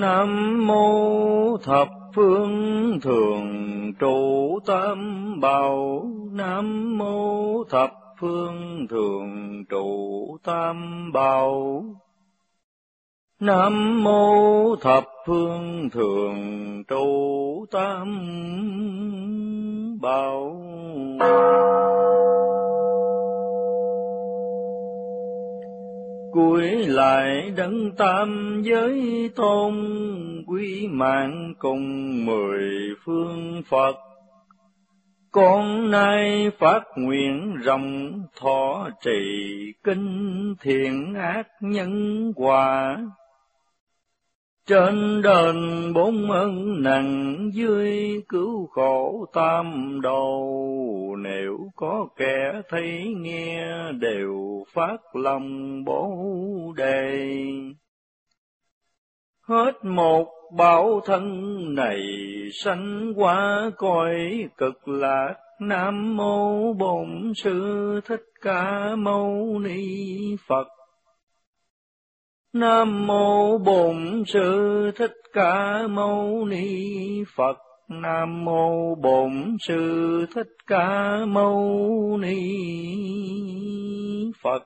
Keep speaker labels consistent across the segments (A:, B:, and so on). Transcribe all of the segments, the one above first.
A: Nam mô thập phương thường trụ tam bảo. Nam mô thập phương thường trụ tam bảo. Nam mô thập phương thường trụ tam bảo. Cúi lại đấng tam giới tôn, quý mạng cùng 10 phương Phật. Con nay phát nguyện rộng thọ trì kinh thiện ác nhân quả. Trên đền 4 ân nặng, dưới cứu khổ tam đồ. Nếu có kẻ thấy nghe đều phát lòng bố đề. Hết một báo thân này sanh qua cõi cực lạc. Nam mô Bổn Sư Thích Ca Mâu Ni Phật. Nam mô Bổn Sư Thích Ca Mâu Ni Phật. Nam mô Bổn Sư Thích Ca Mâu Ni Phật.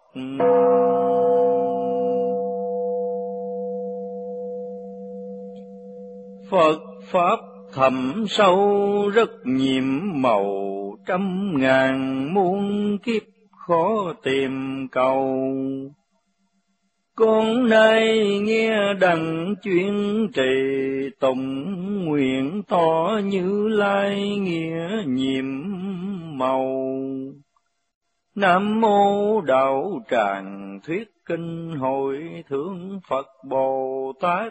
A: Phật pháp thẳm sâu rất nhiệm màu, trăm ngàn muôn kiếp khó tìm cầu. Con nay nghe đặng chuyên trì, tụng nguyện tỏ Như Lai nghĩa nhiệm màu. Nam mô Đạo Tràng Thuyết Kinh Hội Thượng Phật Bồ Tát.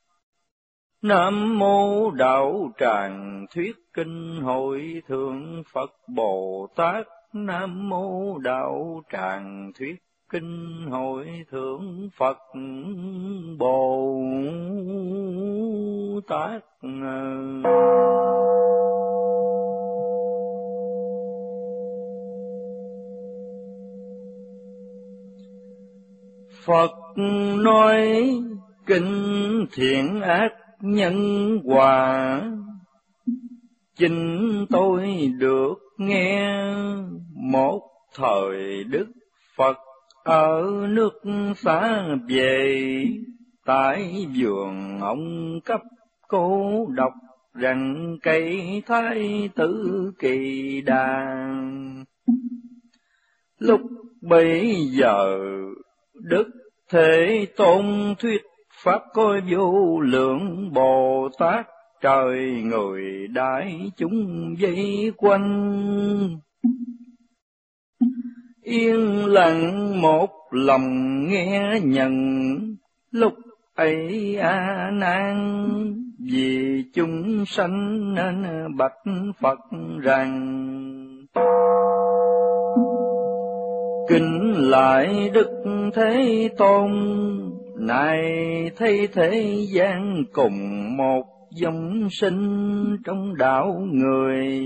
A: Nam mô Đạo Tràng Thuyết Kinh Hội Thượng Phật Bồ Tát. Nam mô Đạo Tràng Thuyết Kinh Hội Thượng Phật Bồ Tát. Phật nói kinh thiện ác nhân quả, chính tôi được nghe một thời Đức Phật ở nước xa về. Tại vườn ông cấp cô đọc rằng cây thái tử kỳ đàn. Lúc bấy giờ Đức Thế Tôn thuyết pháp coi vô lượng Bồ Tát, trời người đại chúng vây quanh. Yên lặng một lòng nghe nhận, lúc ấy A Nan vì chúng sanh nên bạch Phật rằng: Kính lại Đức Thế Tôn, này thấy thế gian cùng một dòng sinh trong đạo người.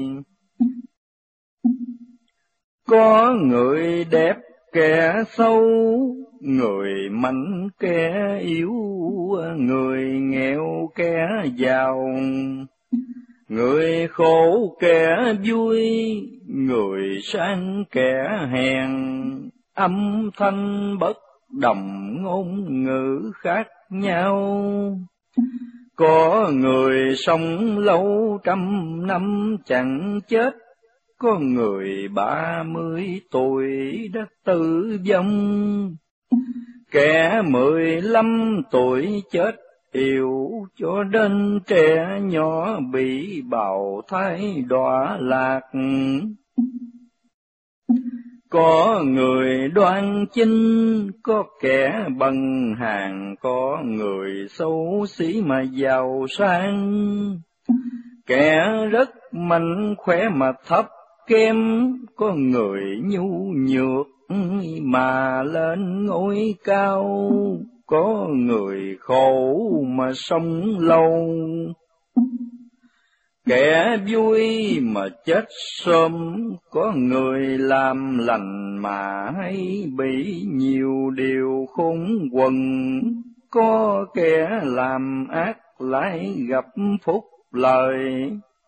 A: Có người đẹp kẻ xấu, người mạnh kẻ yếu, người nghèo kẻ giàu, người khổ kẻ vui, người sang kẻ hèn. Âm thanh bất đồng, ngôn ngữ khác nhau. Có người sống lâu 100 năm chẳng chết, có người 30 tuổi đã tử vong, kẻ 15 tuổi chết yếu, cho đến trẻ nhỏ bị bào thai đọa lạc. Có người đoan chinh, có kẻ bằng hàng, có người xấu xí mà giàu sang, kẻ rất mạnh khỏe mà thấp kém, có người nhu nhược mà lên ngôi cao, có người khổ mà sống lâu, kẻ vui mà chết sớm, có người làm lành mà hay bị nhiều điều khốn quần, có kẻ làm ác lại gặp phúc lời.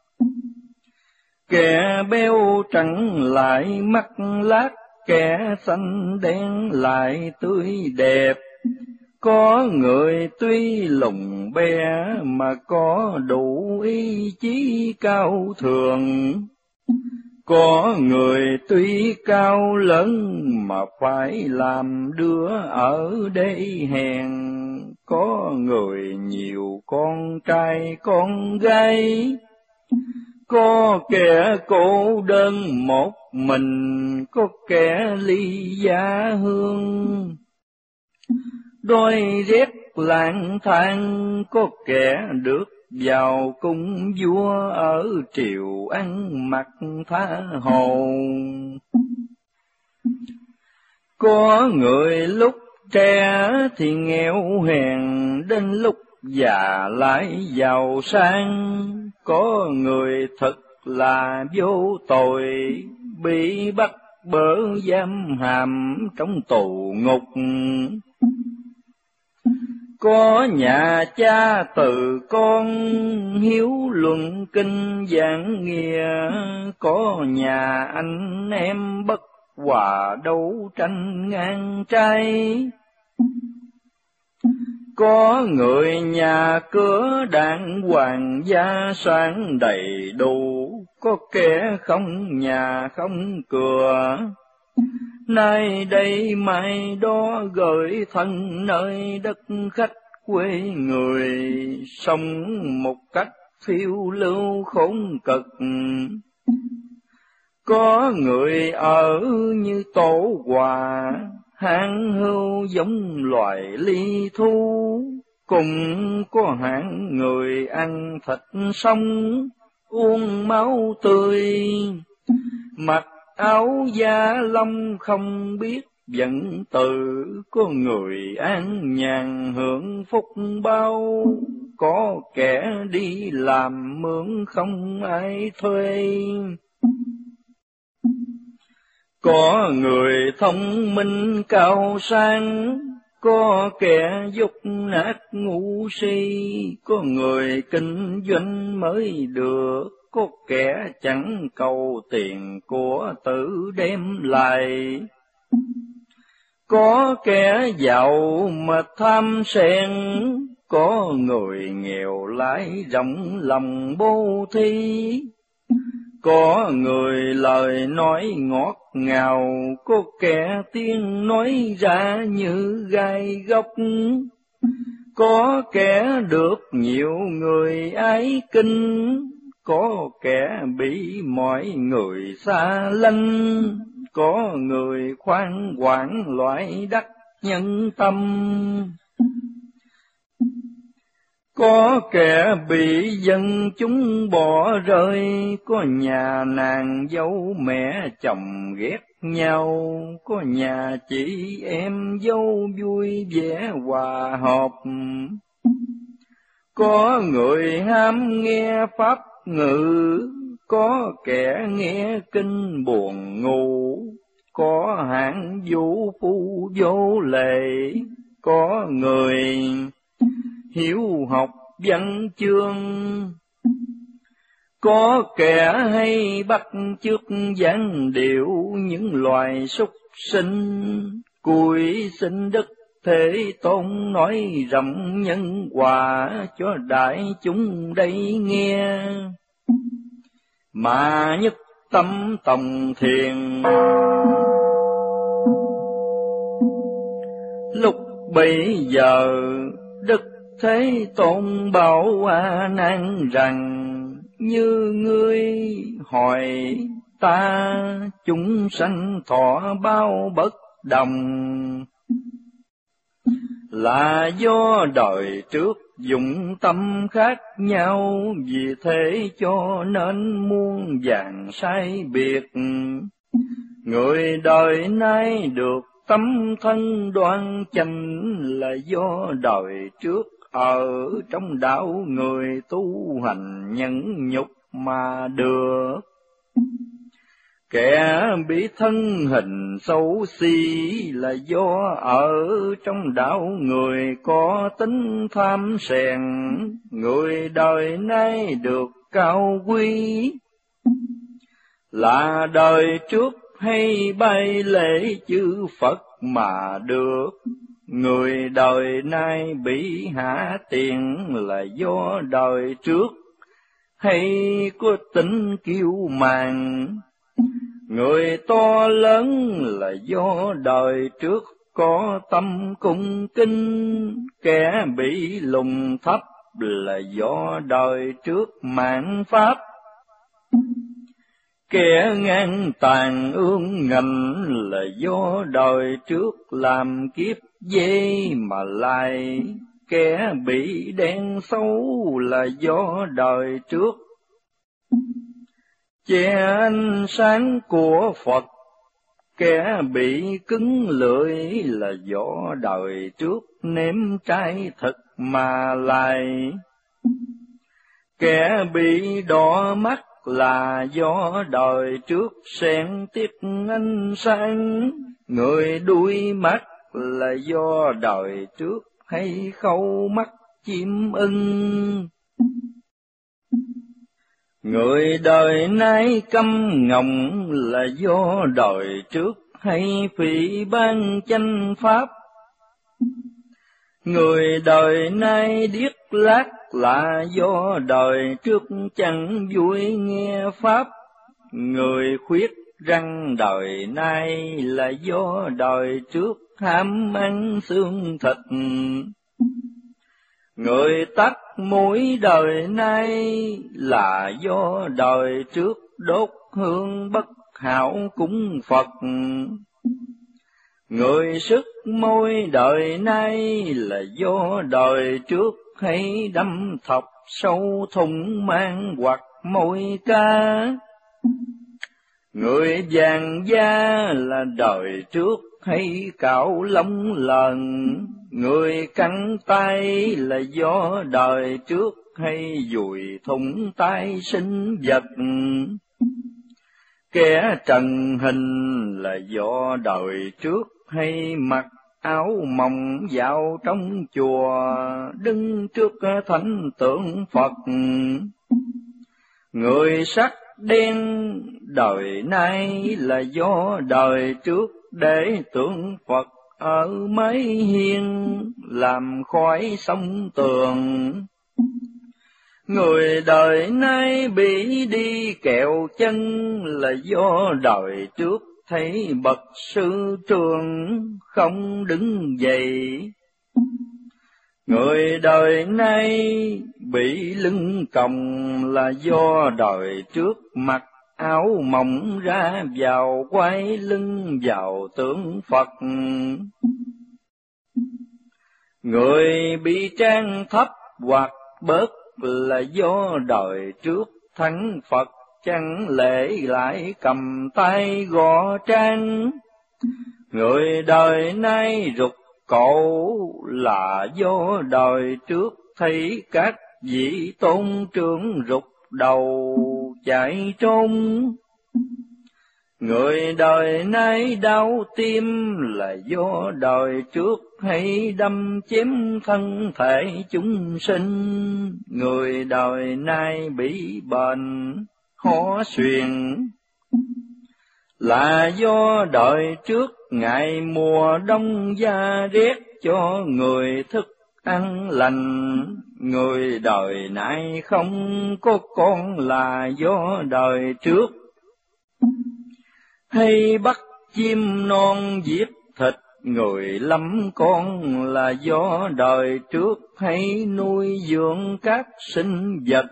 A: Kẻ béo trắng lại mắt lác, kẻ xanh đen lại tươi đẹp. Có người tuy lùng bé mà có đủ ý chí cao thường. Có người tuy cao lớn mà phải làm đứa ở đây hèn. Có người nhiều con trai con gái, có kẻ cô đơn một mình, có kẻ ly gia hương. Đôi dép lang thang, có kẻ được vào cung vua ở triều ăn mặc tha hồ. Có người lúc trẻ thì nghèo hèn, đến lúc già lại giàu sang. Có người thật là vô tội, bị bắt bớ giam hàm trong tù ngục. Có nhà cha từ con hiếu luận kinh giảng nghĩa, có nhà anh em bất hòa đấu tranh ngang trái. Có người nhà cửa đàng hoàng gia sản đầy đủ, có kẻ không nhà không cửa. Nay đây mai đó gửi thân nơi đất khách quê người, sống một cách phiêu lưu khốn cực. Có người ở như tổ hòa, hạng hưu giống loài ly thu. Cùng có hạng người ăn thịt sống, uống máu tươi, mặc áo da lông không biết giận từ. Có người an nhàn hưởng phúc bao, có kẻ đi làm mướn không ai thuê. Có người thông minh cao sang, có kẻ dốt nát ngu si. Có người kinh doanh mới được, có kẻ chẳng cầu tiền của tự đem lại. Có kẻ giàu mà tham sen, có người nghèo lại rộng lòng bố thí. Có người lời nói ngọt ngào, có kẻ tiếng nói ra như gai góc. Có kẻ được nhiều người ái kính, có kẻ bị mọi người xa lánh. Có người khoan quản loại đắc nhân tâm, có kẻ bị dân chúng bỏ rơi. Có nhà nàng dâu mẹ chồng ghét nhau, có nhà chị em dâu vui vẻ hòa hợp. Có người ham nghe pháp ngữ, có kẻ nghe kinh buồn ngủ. Có hạng vũ phu vô lệ, có người hiếu học văn chương. Có kẻ hay bắt chước dáng điệu những loài súc sinh. Cùi sinh đức Thế Tôn nói rộng nhân quả cho đại chúng đây nghe. Mà nhất tâm tòng thiền, lúc bấy giờ Đức Thế Tôn bảo A Nan rằng: như ngươi hỏi ta, chúng sanh thọ bao bất đồng, là do đời trước dụng tâm khác nhau. Vì thế cho nên muôn vàn sai biệt. Người đời nay được tâm thân đoan chánh, là do đời trước ở trong đạo người tu hành nhẫn nhục mà được. Kẻ bị thân hình xấu xí là do ở trong đạo người có tính tham sèn, người đời nay được cao quý là đời trước hay bay lễ chư Phật mà được. Người đời nay bị hạ tiền là do đời trước hay có tính kiêu mạn. Người to lớn là do đời trước có tâm cung kính, kẻ bị lùng thấp là do đời trước mạn pháp. Kẻ ngang tàn ương ngạnh là do đời trước làm kiếp dê mà lại. Kẻ bị đen xấu là do đời trước che ánh sáng của Phật. Kẻ bị cứng lưỡi là do đời trước nếm trái thực mà lại. Kẻ bị đỏ mắt là do đời trước xen tiếc ánh sáng. Người đuôi mắt là do đời trước hay khâu mắt chim ưng. Người đời nay câm ngọng là do đời trước hay phỉ báng chánh pháp. Người đời nay điếc lác là do đời trước chẳng vui nghe pháp. Người khuyết răng đời nay là do đời trước ham ăn xương thịt. Người tắt mũi đời nay là do đời trước đốt hương bất hảo cúng Phật. Người sức môi đời nay là do đời trước hay đâm thọc sâu thủng mang hoặc môi ca. Người vàng da là đời trước hay cạo lông lần. Người cắn tay là do đời trước hay dùi thủng tay sinh vật. Kẻ trần hình là do đời trước hay mặc áo mỏng dạo trong chùa đứng trước thánh tượng Phật. Người sắc đen đời nay là do đời trước để tượng Phật ở mấy hiên làm khói sông tường. Người đời nay bị đi kẹo chân là do đời trước thấy bậc sư trường không đứng dậy. Người đời nay bị lưng còng là do đời trước mặc áo mỏng ra vào quay lưng vào tượng Phật. Người bị trang thấp hoặc bớt là do đời trước thắng Phật chẳng lễ lại cầm tay gõ trang. Người đời nay rụt cổ là do đời trước thấy các vị tôn trưởng rụt đầu chạy trốn. Người đời nay đau tim là do đời trước hay đâm chém thân thể chúng sinh. Người đời nay bị bệnh ho suyễn là do đời trước ngày mùa đông da rét cho người thức ăn lành. Người đời nay không có con là do đời trước hay bắt chim non giết thịt người lắm con là do đời trước hay nuôi dưỡng các sinh vật.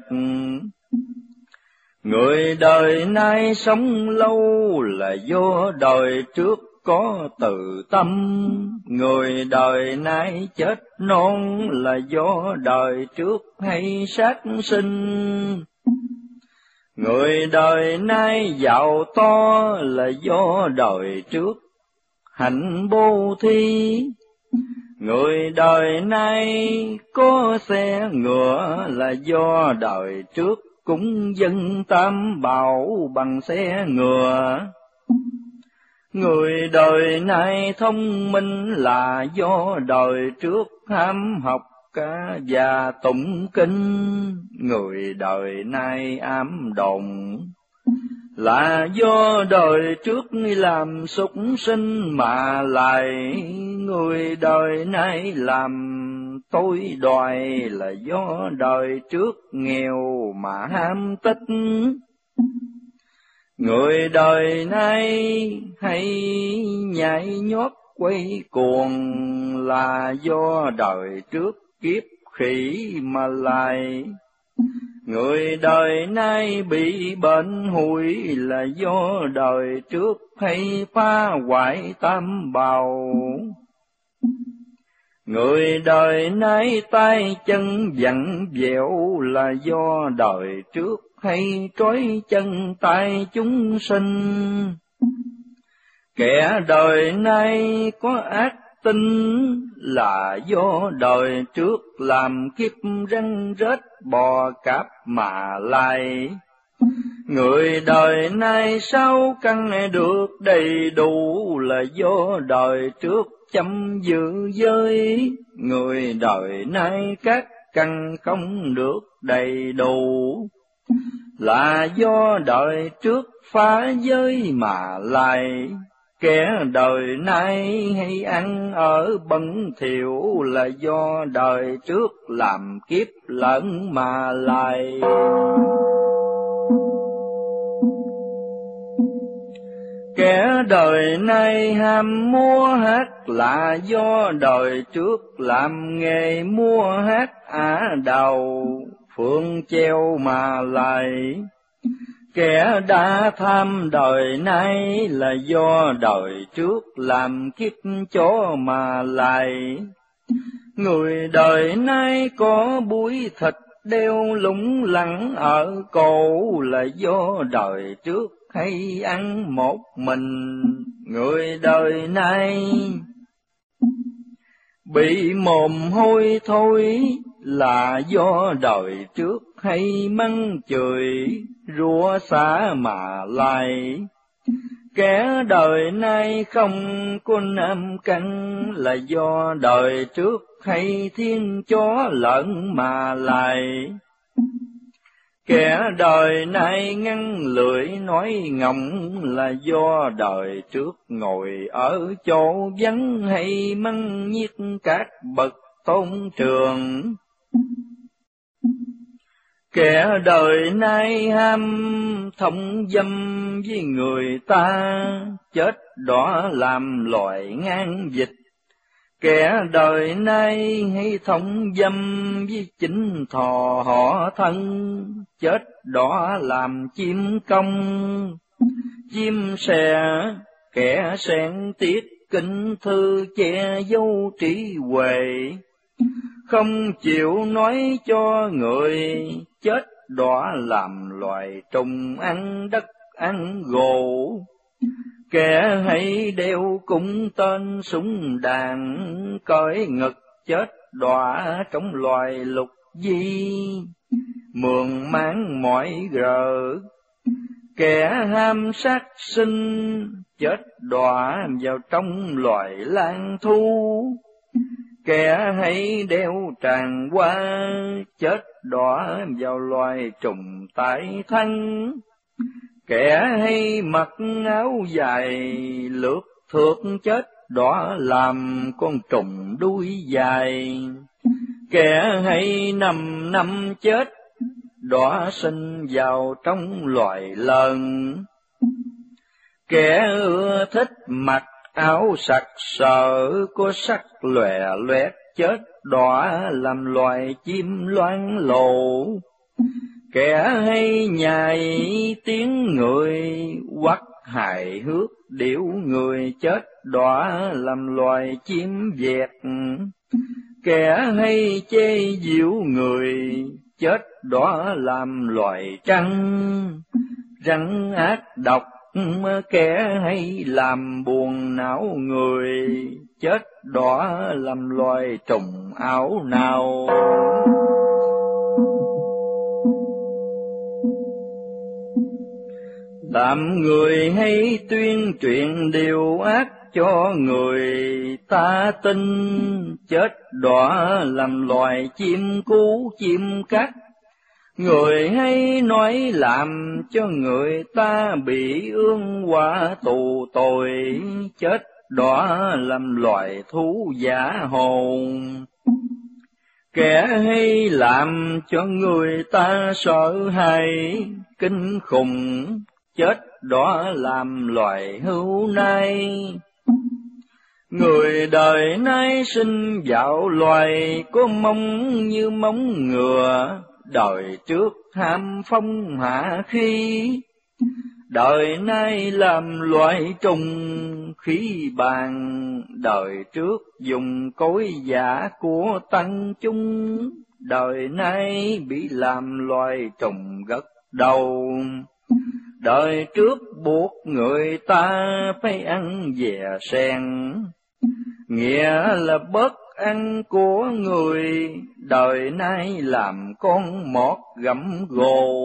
A: Người đời nay sống lâu là do đời trước có từ tâm. Người đời nay chết non là do đời trước hay sát sinh. Người đời nay giàu to là do đời trước hạnh bố thí. Người đời nay có xe ngựa là do đời trước cũng dân tam bảo bằng xe ngựa. Người đời nay thông minh là do đời trước ham học ca và tụng kinh. Người đời nay ám đồn là do đời trước làm súc sinh mà lại. Người đời nay làm tôi đòi là do đời trước nghèo mà ham tích. Người đời nay hay nhảy nhót quay cuồng là do đời trước kiếp khỉ mà lại. Người đời nay bị bệnh hủi là do đời trước hay phá hoại tam bào. Người đời nay tay chân vặn vẹo là do đời trước hay trói chân tay chúng sinh. Kẻ đời nay có ác tính là do đời trước làm kiếp rắn rết bò cạp mà lại. Người đời nay sao căn được đầy đủ là do đời trước chăm giữ giới. Người đời nay các căn không được đầy đủ là do đời trước phá giới mà lại. Kẻ đời nay hay ăn ở bẩn thỉu là do đời trước làm kiếp lợn mà lại. Kẻ đời nay ham múa hát là do đời trước làm nghề múa hát ả đào phượng treo mà lại. Kẻ đã tham đời nay là do đời trước làm kiếp chó mà lại. Người đời nay có búi thịt đeo lủng lẳng ở cổ là do đời trước hay ăn một mình. Người đời nay bị mồm hôi thối là do đời trước hay mắng chửi rủa xả mà lại. Kẻ đời nay không có nam căn là do đời trước hay thiên chó lợn mà lại. Kẻ đời nay ngăn lưỡi nói ngọng là do đời trước ngồi ở chỗ vắng hay mắng nhiếc các bậc tôn trường. Kẻ đời nay ham thông dâm với người ta chết đỏ làm loài ngang dịch. Kẻ đời nay hay thông dâm với chính thọ họ thân chết đỏ làm chim công. Chim sẻ kẻ sen tiết kinh thư che dấu trí huệ. Không chịu nói cho người chết đỏ làm loài trùng ăn đất ăn gỗ. Kẻ hay đeo cung tên súng đàn cởi ngực chết đọa trong loài lục di. Mường máng mỏi gờ kẻ ham sát sinh chết đọa vào trong loài lang thu. Kẻ hay đeo tràng hoa chết đọa vào loài trùng tại thân. Kẻ hay mặc áo dài lướt thước chết đọa làm con trùng đuôi dài. Kẻ hay năm chết đọa sinh vào trong loài lợn. Kẻ ưa thích mặc áo sặc sỡ có sắc lòe loét chết đọa làm loài chim loang lổ. Kẻ hay nhai tiếng người quắc hài hước điệu người chết đọa làm loài chim vẹt. Kẻ hay chê giễu người chết đọa làm loài trăng. Rắn ác độc kẻ hay làm buồn não người chết đọa làm loài trùng ảo nào. làm người hay tuyên truyền điều ác cho người ta tin, chết đọa làm loài chim cú chim cắt. Người hay nói làm cho người ta bị ương họa tù tội, chết đọa làm loài thú giả hồn. Kẻ hay làm cho người ta sợ hãi kinh khủng, chết đọa làm loài hưu nai. Người đời nay sinh vào loài có móng như móng ngựa, đời trước ham phong hạ khí. Đời nay làm loại trùng khí bàn, đời trước dùng cối giả của tăng chúng. Đời nay bị làm loài trùng gật đầu, đời trước buộc người ta phải ăn dè sen, nghĩa là bớt ăn của người. Đời nay làm con mọt gặm gồ,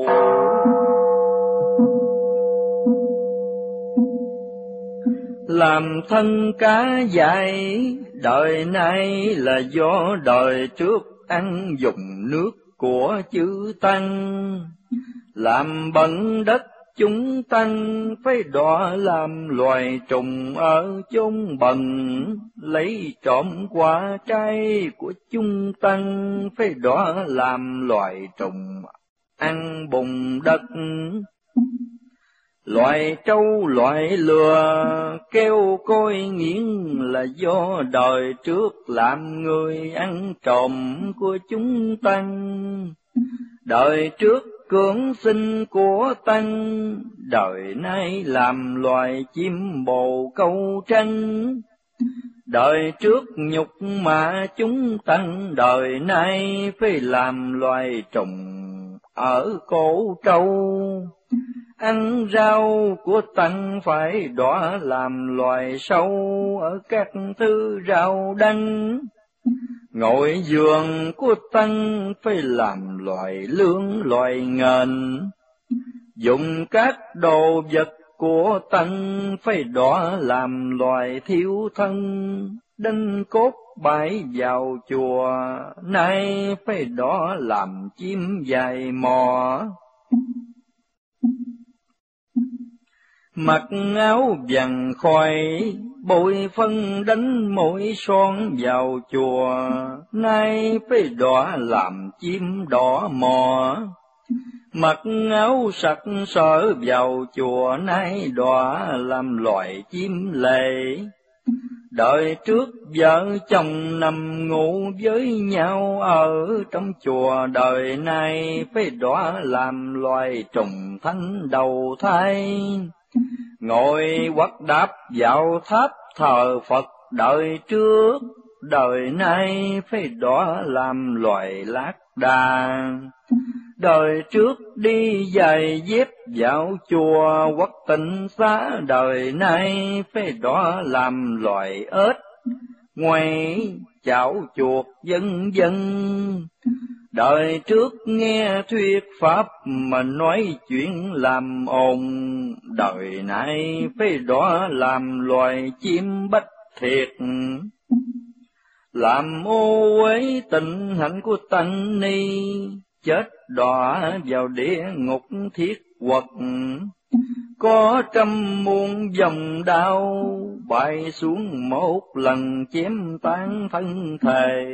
A: làm thân cá dại. Đời nay là do đời trước ăn dùng nước của chư tăng, làm bẩn đất chúng tăng phải đọa làm loài trùng ở chốn bần. Lấy trộm quả trái của chúng tăng phải đọa làm loài trùng ăn bùn đất. Loài trâu loài lừa kêu coi nghiến là do đời trước làm người ăn trộm của chúng tăng. Đời trước cưỡng sinh của tăng, đời nay làm loài chim bồ câu tranh. Đời trước nhục mạ chúng tăng, đời nay phải làm loài trùng ở cổ trâu. Ăn rau của tăng phải đọa làm loài sâu ở các thứ rau đanh. Ngồi giường của tăng phải làm loài lương loài ngền. Dùng các đồ vật của tăng phải đọa làm loài thiếu thân. Đinh cốt bãi vào chùa nay phải đọa làm chim dài mò. Mặc áo vàng khoai, bội phân đánh mũi son vào chùa, nay phải đọa làm chim đỏ mò. Mặc áo sặc sỡ vào chùa, nay đọa làm loài chim lệ. Đời trước vợ chồng nằm ngủ với nhau ở trong chùa, đời nay phải đọa làm loài trùng thánh đầu thai. Ngồi quắt đáp vào tháp thờ Phật đời trước, đời nay phải đọa làm loài lác đà. Đời trước đi giày dép vào chùa quắt tịnh xá, đời nay phải đọa làm loài ếch ngoay chảo chuột vân vân. Đời trước nghe thuyết pháp mà nói chuyện làm ồn, đời nay phải đọa làm loài chim bách thiệt. Làm ô uế tịnh hạnh của tăng ni, chết đọa vào địa ngục thiết quật. Có trăm muôn dòng đau bay xuống một lần chém tan thân thể.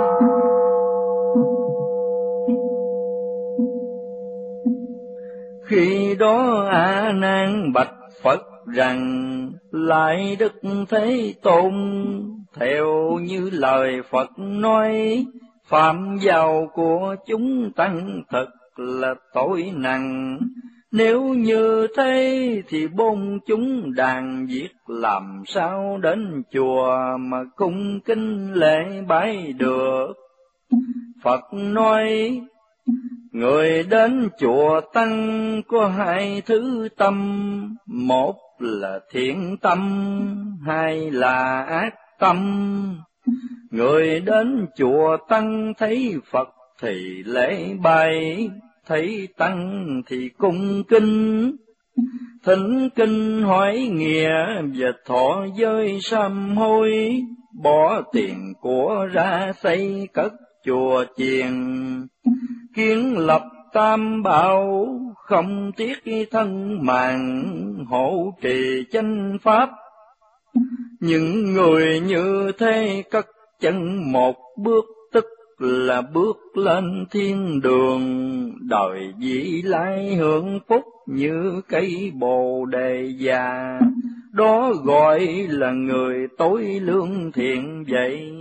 A: Khi đó A Nan bạch Phật rằng: lại Đức Thế Tôn, theo như lời Phật nói, phạm vào của chúng tăng thật là tội nặng. Nếu như thế thì bôn chúng đàn giết làm sao đến chùa mà cung kính lễ bái được. Phật nói: người đến chùa tăng có hai thứ tâm, một là thiện tâm, hai là ác tâm. Người đến chùa tăng thấy Phật thì lễ bái, thấy tăng thì cung kính. thỉnh kinh hỏi nghĩa và thọ giới sám hối, bỏ tiền của ra xây cất chùa chiền, kiến lập tam bảo không tiếc thân mạng, hộ trì chánh pháp. Những người như thế cất chân một bước tức là bước lên thiên đường, đời vị lai hưởng phúc như cây bồ đề già, đó gọi là người tối lương thiện vậy.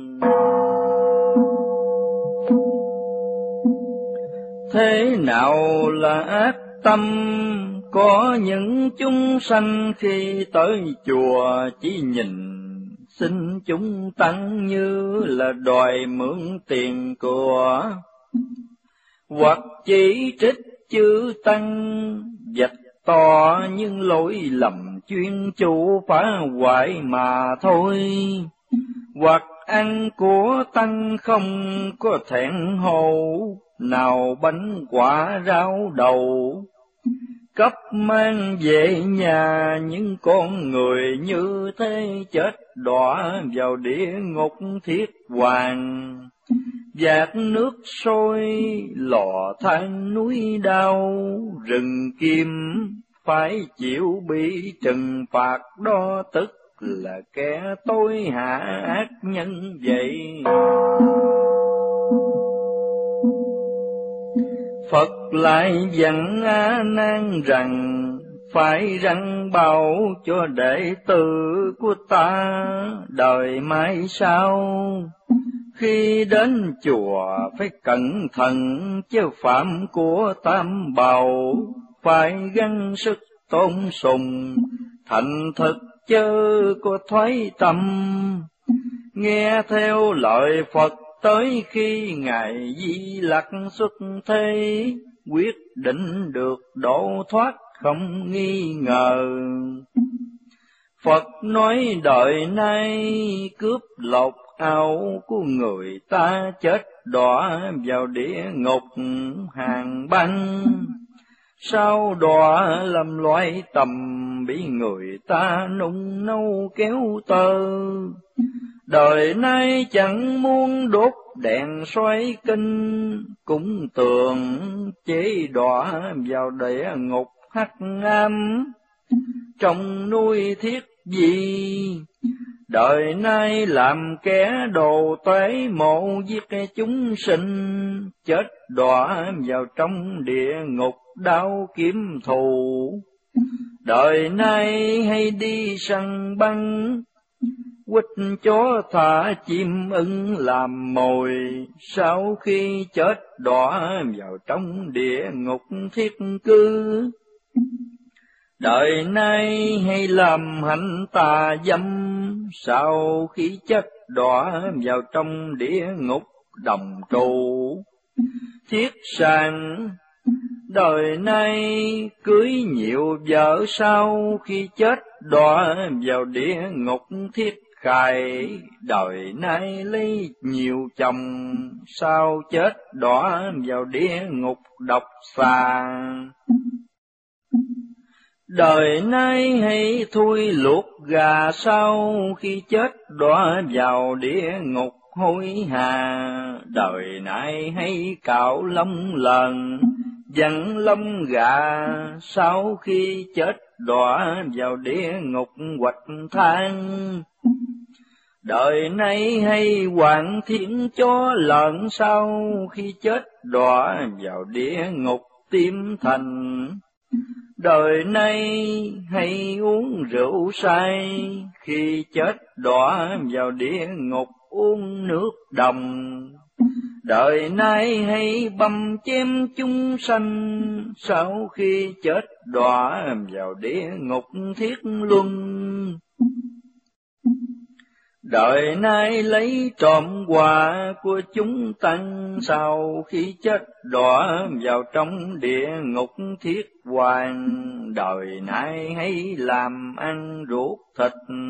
A: Thế nào là ác tâm? Có những chúng sanh khi tới chùa chỉ nhìn xin chúng tăng như là đòi mượn tiền của, hoặc chỉ trích chư tăng vạch to nhưng lỗi lầm chuyên chủ phá hoại mà thôi, hoặc ăn của tăng không có thẹn hồ, nào bánh quả rau đậu cấp mang về nhà. Những con người như thế chết đọa vào địa ngục thiết hoàng, vạc nước sôi lò than núi đau, rừng kim phải chịu bị trừng phạt, đó tức là kẻ tối hạ ác nhân vậy. Phật lại dặn A Nan rằng phải răng bảo cho đệ tử của ta đời mai sau, khi đến chùa phải cẩn thận chớ phạm của tam bảo, phải gắng sức tôn sùng thành thực chớ có thoái tâm, nghe theo lời Phật tới khi Ngài Di Lặc xuất thế, quyết định được độ thoát không nghi ngờ. Phật nói đời nay cướp lột áo của người ta, chết đọa vào địa ngục hàng băng, sau đọa làm loại tầm bị người ta nung nấu kéo tơ. Đời nay chẳng muốn đốt đèn soi kinh, cũng tưởng chế đọa vào địa ngục hắc ám, trong nuôi thiết gì. Đời nay làm kẻ đồ tuế mộ giết chúng sinh, chết đọa vào trong địa ngục đao kiếm thù. Đời nay hay đi săn bắn, quýt chó thả chim ưng làm mồi, sau khi chết đọa vào trong địa ngục thiết cư. Đời nay hay làm hạnh tà dâm, sau khi chết đọa vào trong địa ngục đồng trụ thiết sàng. Đời nay cưới nhiều vợ, sau khi chết đọa vào địa ngục thiết khai. Đời nay lấy nhiều chồng, sau chết đọa vào địa ngục độc xà. Đời nay hay thui luộc gà, sau khi chết đọa vào địa ngục hối hà. Đời nay hay cạo lông lợn, dặn lông gà, sau khi chết đọa vào địa ngục hoạch than. Đời nay hay hoàng thiên chó lợn, sau khi chết đọa vào địa ngục tim thành. Đời nay hay uống rượu say, khi chết đọa vào địa ngục uống nước đồng. Đời nay hay băm chém chúng sanh, sau khi chết đọa vào địa ngục thiết luân. Đời nay lấy trộm quà của chúng tăng, sau khi chết đọa vào trong địa ngục thiết hoàng. Đời nay hay làm ăn ruột thịt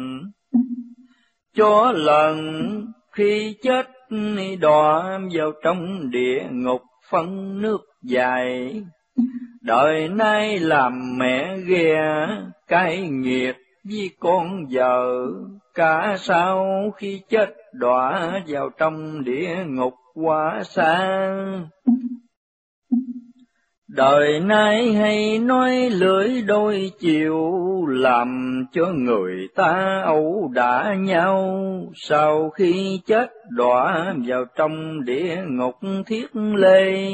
A: chó lợn, khi chết đọa vào trong địa ngục phân nước dài. Đời nay làm mẹ ghe cay nghiệt với con vợ, cả sau khi chết đọa vào trong địa ngục quá xa. Đời nay hay nói lưỡi đôi chiều, làm cho người ta ẩu đả nhau, sau khi chết đọa vào trong địa ngục thiết lê.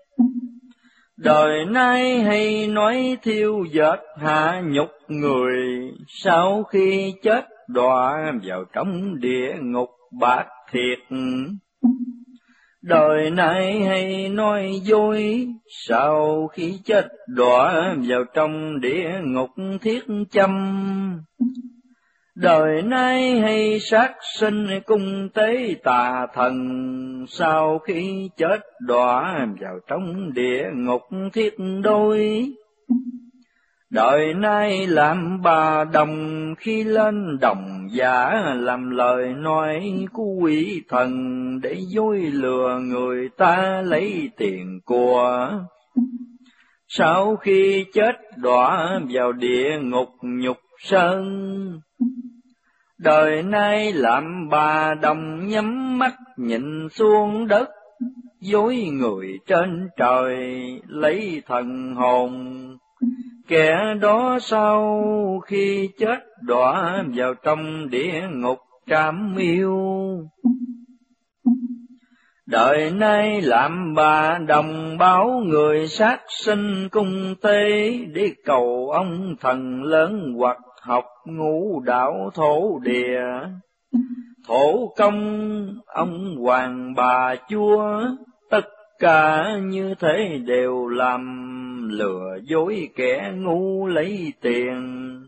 A: Đời nay hay nói thiêu dệt hạ nhục người, sau khi chết đọa vào trong địa ngục bát thiệt. Đời nay hay nói dối, sau khi chết đọa vào trong địa ngục thiết châm. Đời nay hay sát sinh cung tế tà thần, sau khi chết đọa vào trong địa ngục thiết đôi. Đời nay làm bà đồng, khi lên đồng giả làm lời nói của quỷ thần, để dối lừa người ta lấy tiền của. Sau khi chết đọa vào địa ngục nhục sơn. Đời nay làm bà đồng nhắm mắt nhìn xuống đất, dối người trên trời lấy thần hồn. Kẻ đó sau khi chết đọa vào trong địa ngục trảm yêu. Đời nay làm bà đồng báo người sát sinh cung tế, để cầu ông thần lớn hoặc học ngũ đạo thổ địa. Thổ công ông hoàng bà chúa, tất cả như thế đều làm lừa dối kẻ ngu lấy tiền.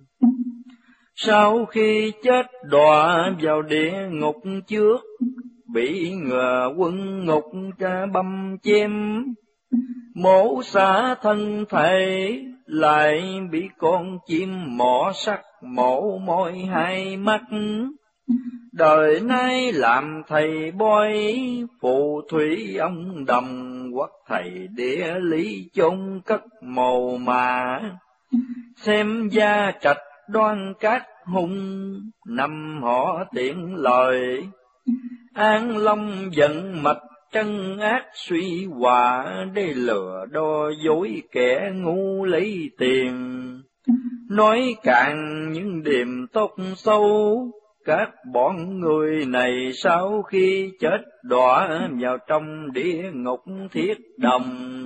A: Sau khi chết đọa vào địa ngục trước, bị ngờ quân ngục tra băm chém. Mổ xả thân thể, lại bị con chim mỏ sắt mổ môi hai mắt. Đời nay làm thầy bói, phù thủy ông đồng, hoặc thầy địa lý chôn cất mồ mả. Xem gia trạch đoan cát hung, năm họ tiện lời. An long giận mạch trân ác suy hòa, để lừa đo dối kẻ ngu lấy tiền. Nói càng những điềm tốt sâu, các bọn người này sau khi chết đọa vào trong địa ngục thiết đồng.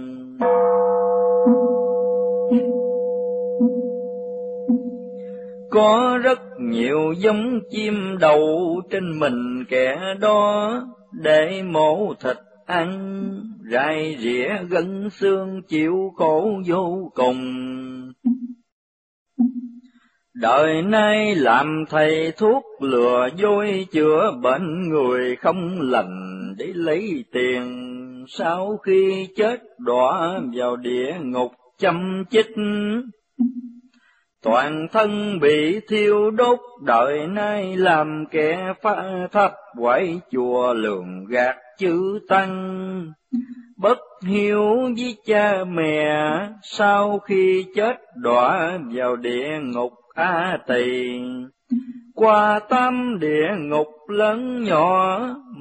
A: Có rất nhiều giống chim đậu trên mình kẻ đó, để mổ thịt ăn, rải rỉa gân xương chịu khổ vô cùng. Đời nay làm thầy thuốc lừa dối chữa bệnh người không lành, để lấy tiền, sau khi chết đọa vào địa ngục châm chích. Toàn thân bị thiêu đốt, đời nay làm kẻ phá tháp quậy chùa lường gạt chữ tăng. Bất hiếu với cha mẹ, sau khi chết đọa vào địa ngục A Tỳ. Qua 8 địa ngục lớn nhỏ,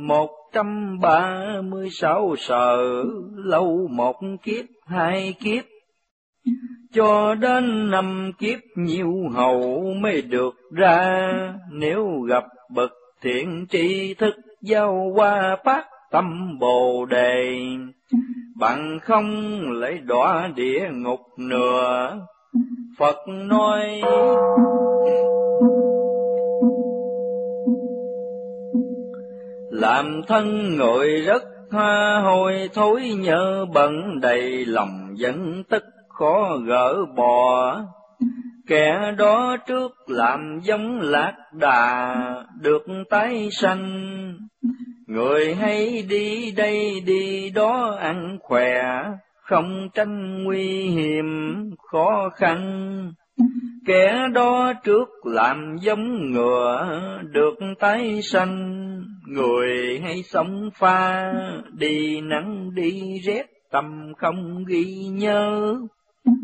A: 136 sở, lâu 1 kiếp 2 kiếp. Cho đến 5 kiếp nhiều hậu mới được ra, nếu gặp bậc thiện tri thức giao qua phát tâm Bồ Đề. Bằng không lấy đọa địa ngục nữa. Phật nói làm thân người rất hôi thối, nhớ bận đầy lòng vẫn tức khó gỡ bỏ. Kẻ đó trước làm giống lạc đà, được tái sanh. Người hay đi đây đi đó ăn khỏe, không tránh nguy hiểm khó khăn. Kẻ đó trước làm giống ngựa, được tái sanh. Người hay sống pha, đi nắng đi rét tâm không ghi nhớ.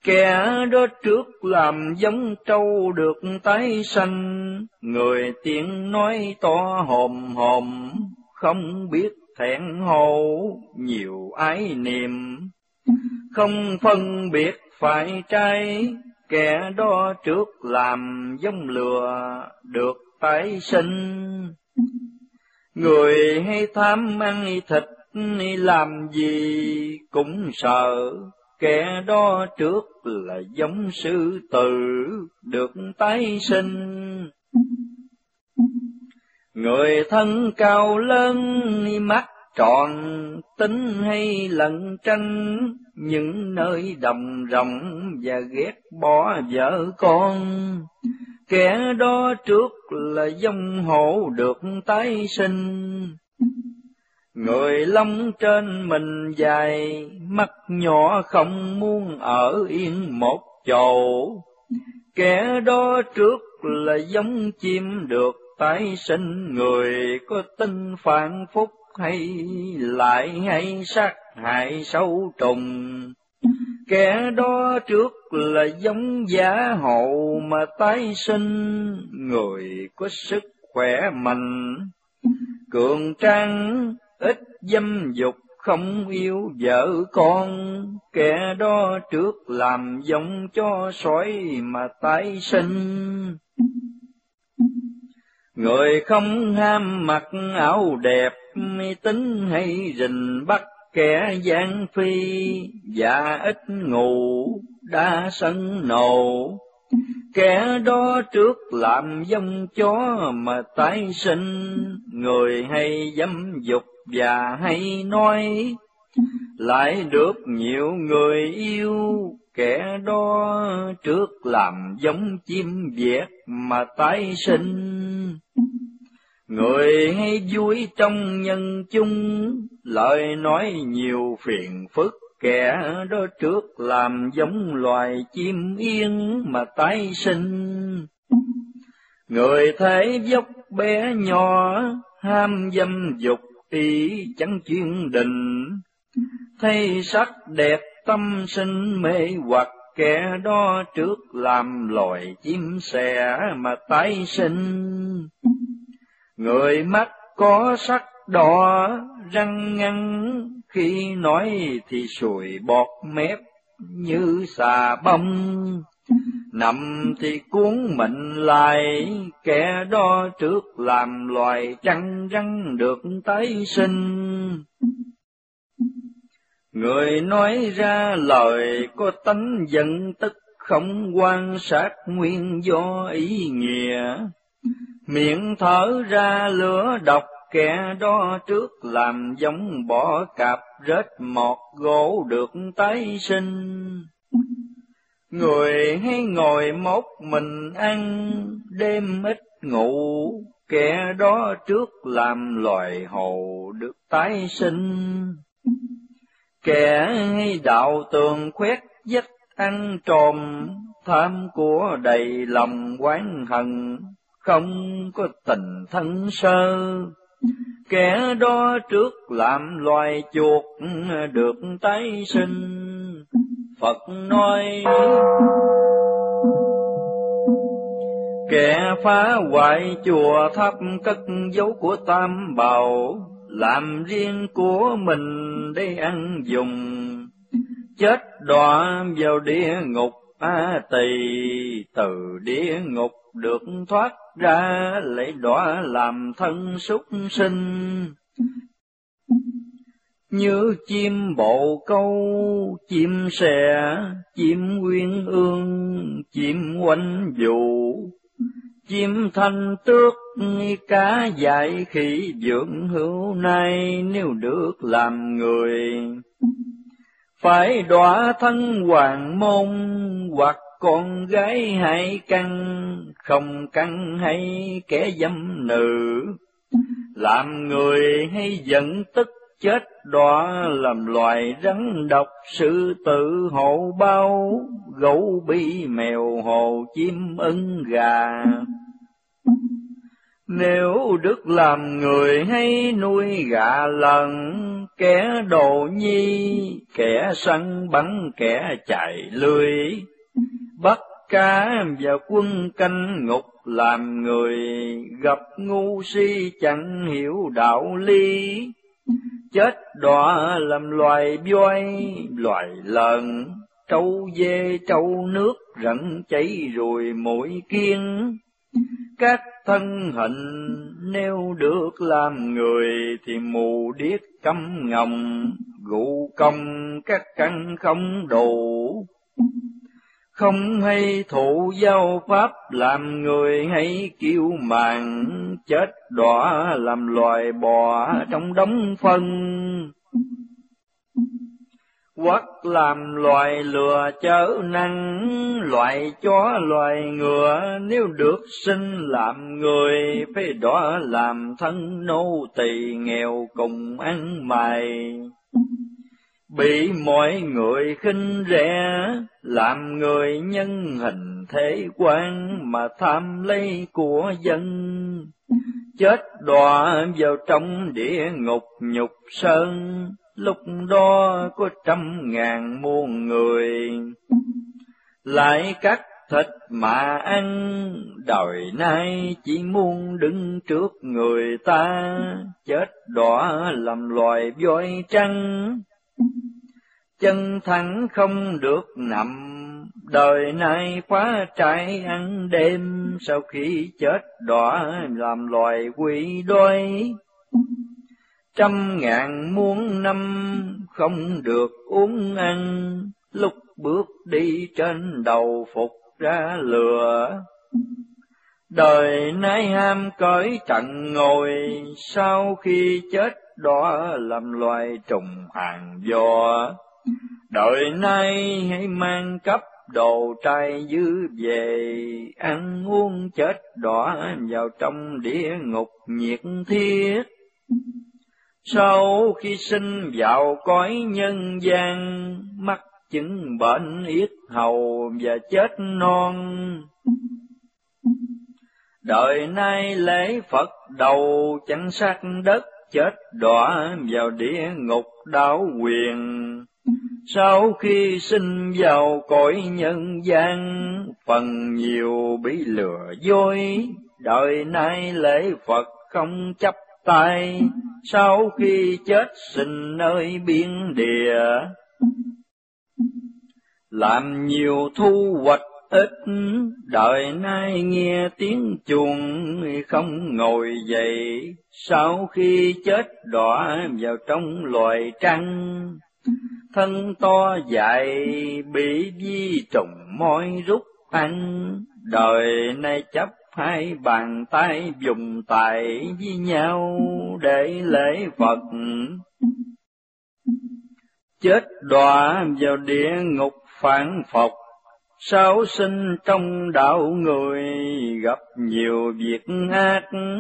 A: Kẻ đó trước làm giống trâu được tái sanh, người tiếng nói to hòm hòm, không biết thẹn hổ, nhiều ái niệm, không phân biệt phải trái. Kẻ đó trước làm giống lừa được tái sinh, người hay tham ăn thịt làm gì cũng sợ. Kẻ đó trước là giống sư tử được tái sinh, người thân cao lớn mắt tròn, tính hay lẩn tránh những nơi đồng rộng và ghét bỏ vợ con. Kẻ đó trước là giống hổ được tái sinh, người lông trên mình dài, mắt nhỏ không muốn ở yên một chỗ. Kẻ đó trước là giống chim được tái sinh, người có tin phản phúc hay lại hay sát hại sâu trùng. Kẻ đó trước là giống giả hậu mà tái sinh, người có sức khỏe mạnh, cường tráng, ít dâm dục, không yêu vợ con. Kẻ đó trước làm giống chó sói mà tái sinh, người không ham mặc áo đẹp, tính hay rình bắt. Kẻ gian phi và ít ngủ, đa sân nộ. Kẻ đó trước làm giống chó mà tái sinh, người hay dâm dục và hay nói, lại được nhiều người yêu. Kẻ đó trước làm giống chim vẹt mà tái sinh, người hay vui trong nhân chung, lời nói nhiều phiền phức. Kẻ đó trước làm giống loài chim yên mà tái sinh, người thể dốc bé nhỏ, ham dâm dục ý chẳng chuyên định, thấy sắc đẹp tâm sinh mê hoặc. Kẻ đó trước làm loài chim sẻ mà tái sinh, người mắt có sắc đỏ, răng ngắn, khi nói thì sùi bọt mép như xà bông, nằm thì cuốn mình lại. Kẻ đó trước làm loài trăng răng được tái sinh, người nói ra lời có tánh giận tức, không quan sát nguyên do ý nghĩa, miệng thở ra lửa độc. Kẻ đó trước làm giống bọ cạp, rết mọt gỗ được tái sinh, người hay ngồi một mình ăn, đêm ít ngủ. Kẻ đó trước làm loài hồ được tái sinh, kẻ hay đạo tường khoét vách ăn trộm, tham của đầy lòng oán hận, không có tình thân sơ. Kẻ đó trước làm loài chuột được tái sinh. Phật nói kẻ phá hoại chùa tháp, cất dấu của tam bảo, làm riêng của mình để ăn dùng, chết đọa vào địa ngục A Tỳ. Từ địa ngục được thoát ra, lại đọa làm thân súc sinh. Như chim bồ câu, chim sẻ, chim uyên ương, chim oanh vụ, chim thanh tước, cá dại khỉ dưỡng hữu nay. Nếu được làm người, phải đọa thân hoàng môn, hoặc con gái hay căn, không căn hay kẻ dâm nữ. Làm người hay giận tức, chết đọa làm loài rắn độc, sư tử hổ bao, gấu bi mèo hồ chim ưng gà. Nếu đức làm người hay nuôi gà lần, kẻ đồ nhi, kẻ săn bắn, kẻ chạy lưới, bắt cá và quân canh ngục làm người, gặp ngu si chẳng hiểu đạo lý. Chết đọa làm loài voi, loài lợn, trâu dê, trâu nước, rận cháy ruồi mũi kiên. Các thân hình nếu được làm người, thì mù điếc câm ngọng, gụ công các căn không đủ. Không hay thụ giáo pháp làm người, hay kiêu màng, chết đọa làm loài bò trong đống phân. Hoặc làm loài lừa chớ năng, loài chó loài ngựa, nếu được sinh làm người, phải đọa làm thân nô tỳ nghèo cùng ăn mày. Bị mọi người khinh rẻ, làm người nhân hình thế quan, mà tham lấy của dân. Chết đọa vào trong địa ngục nhục sơn, lúc đó có 100.000 muôn người. Lại cắt thịt mà ăn, đời nay chỉ muốn đứng trước người ta. Chết đọa làm loài voi trắng, chân thẳng không được nằm, đời nay phá trại ăn đêm. Sau khi chết đọa làm loài quỷ đói, 100.000 muôn năm không được uống ăn. Lúc bước đi trên đầu phục ra lửa, đời nay ham cõi trần ngồi. Sau khi chết đọa làm loài trùng hàng giò, đời nay hãy mang cấp đồ trai dư về, ăn uống chết đọa vào trong địa ngục nhiệt thiết. Sau khi sinh vào cõi nhân gian, mắc chứng bệnh yết hầu và chết non. Đời nay lễ Phật đầu chẳng sát đất, chết đọa vào địa ngục đảo quyền. Sau khi sinh vào cõi nhân gian, phần nhiều bị lừa dối. Đời nay lễ Phật không chấp tay, sau khi chết sinh nơi biên địa. Làm nhiều thu hoạch ít, đời nay nghe tiếng chuông không ngồi dậy. Sau khi chết đọa vào trong loài trăng, thân to dài bị vi trùng môi rút ăn. Đời nay chấp hai bàn tay dùng tài với nhau để lễ Phật. Chết đọa vào địa ngục phản phộc, sau sinh trong đạo người gặp nhiều việc ác.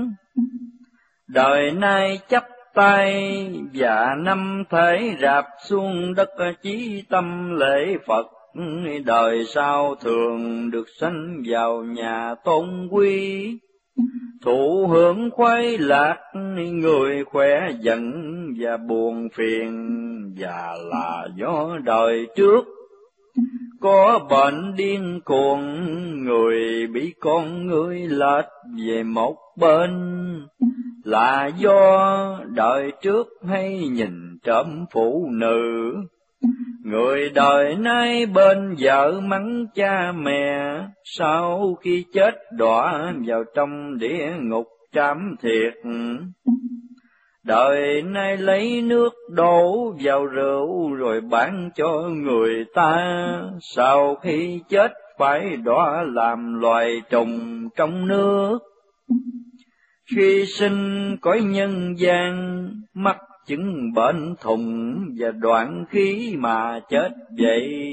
A: Đời nay chấp tay và năm thể rạp xuống đất, chí tâm lễ Phật. Đời sau thường được sanh vào nhà tôn quý, thụ hưởng khoái lạc, người khỏe giận và buồn phiền. Và là do đời trước có bệnh điên cuồng, người bị con người lệch về một bên. Là do đời trước hay nhìn trộm phụ nữ, người đời nay bên vợ mắng cha mẹ. Sau khi chết đọa vào trong địa ngục trảm thiệt. Đời nay lấy nước đổ vào rượu rồi bán cho người ta. Sau khi chết phải đọa làm loài trùng trong nước. Khi sinh cõi nhân gian, mắc chứng bệnh thùng và đoạn khí mà chết vậy.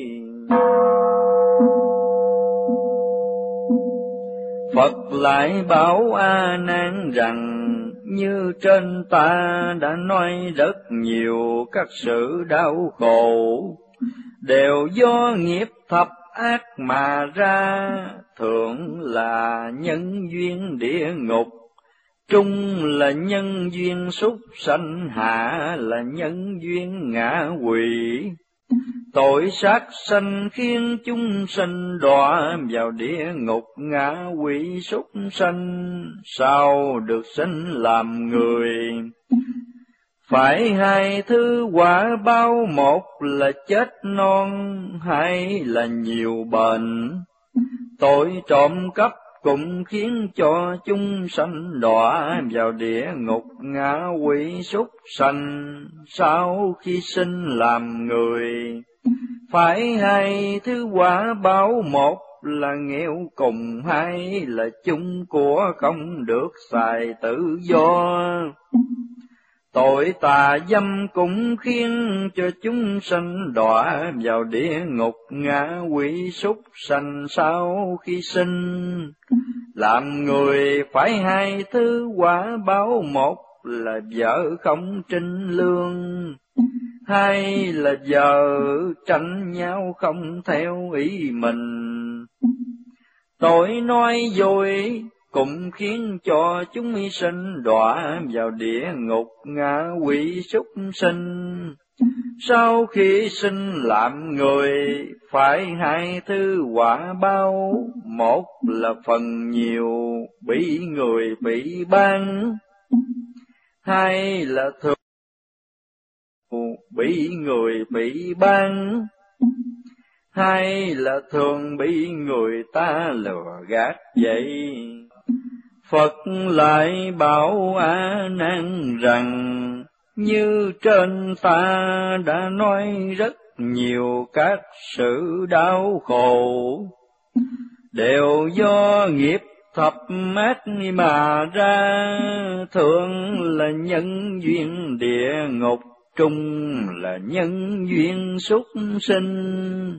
A: Phật lại bảo A Nan rằng, như trên ta đã nói rất nhiều các sự đau khổ, đều do nghiệp thập ác mà ra, thường là nhân duyên địa ngục. trung là nhân duyên súc sanh, hạ là nhân duyên ngạ quỷ. Tội sát sanh khiến chúng sanh đọa vào địa ngục, ngạ quỷ súc sanh sao được sinh làm người. Phải hai thứ quả báo, một là chết non, hai là nhiều bệnh. Tội trộm cắp cũng khiến cho chúng sanh đọa vào địa ngục, ngạ quỷ súc sanh sau khi sinh làm người. Phải hai thứ quả báo, một là nghèo cùng, hai là chung của không được xài tự do. Tội tà dâm cũng khiến cho chúng sanh đọa vào địa ngục, ngạ quỷ súc sanh sau khi sinh làm người. Phải hai thứ quả báo, một là vợ không trinh lương, hai là vợ tranh nhau không theo ý mình. Tội nói dối cũng khiến cho chúng sinh đọa vào địa ngục, ngạ quỷ súc sinh sau khi sinh làm người. Phải hai thứ quả báo, một là phần nhiều bị người bị ban, hai là thường bị người bị ban, hai là thường bị người ta lừa gạt vậy. Phật lại bảo A Nan rằng, như trên ta đã nói rất nhiều các sự đau khổ, đều do nghiệp thập ác mà ra. Thượng là nhân duyên địa ngục, trung là nhân duyên súc sinh,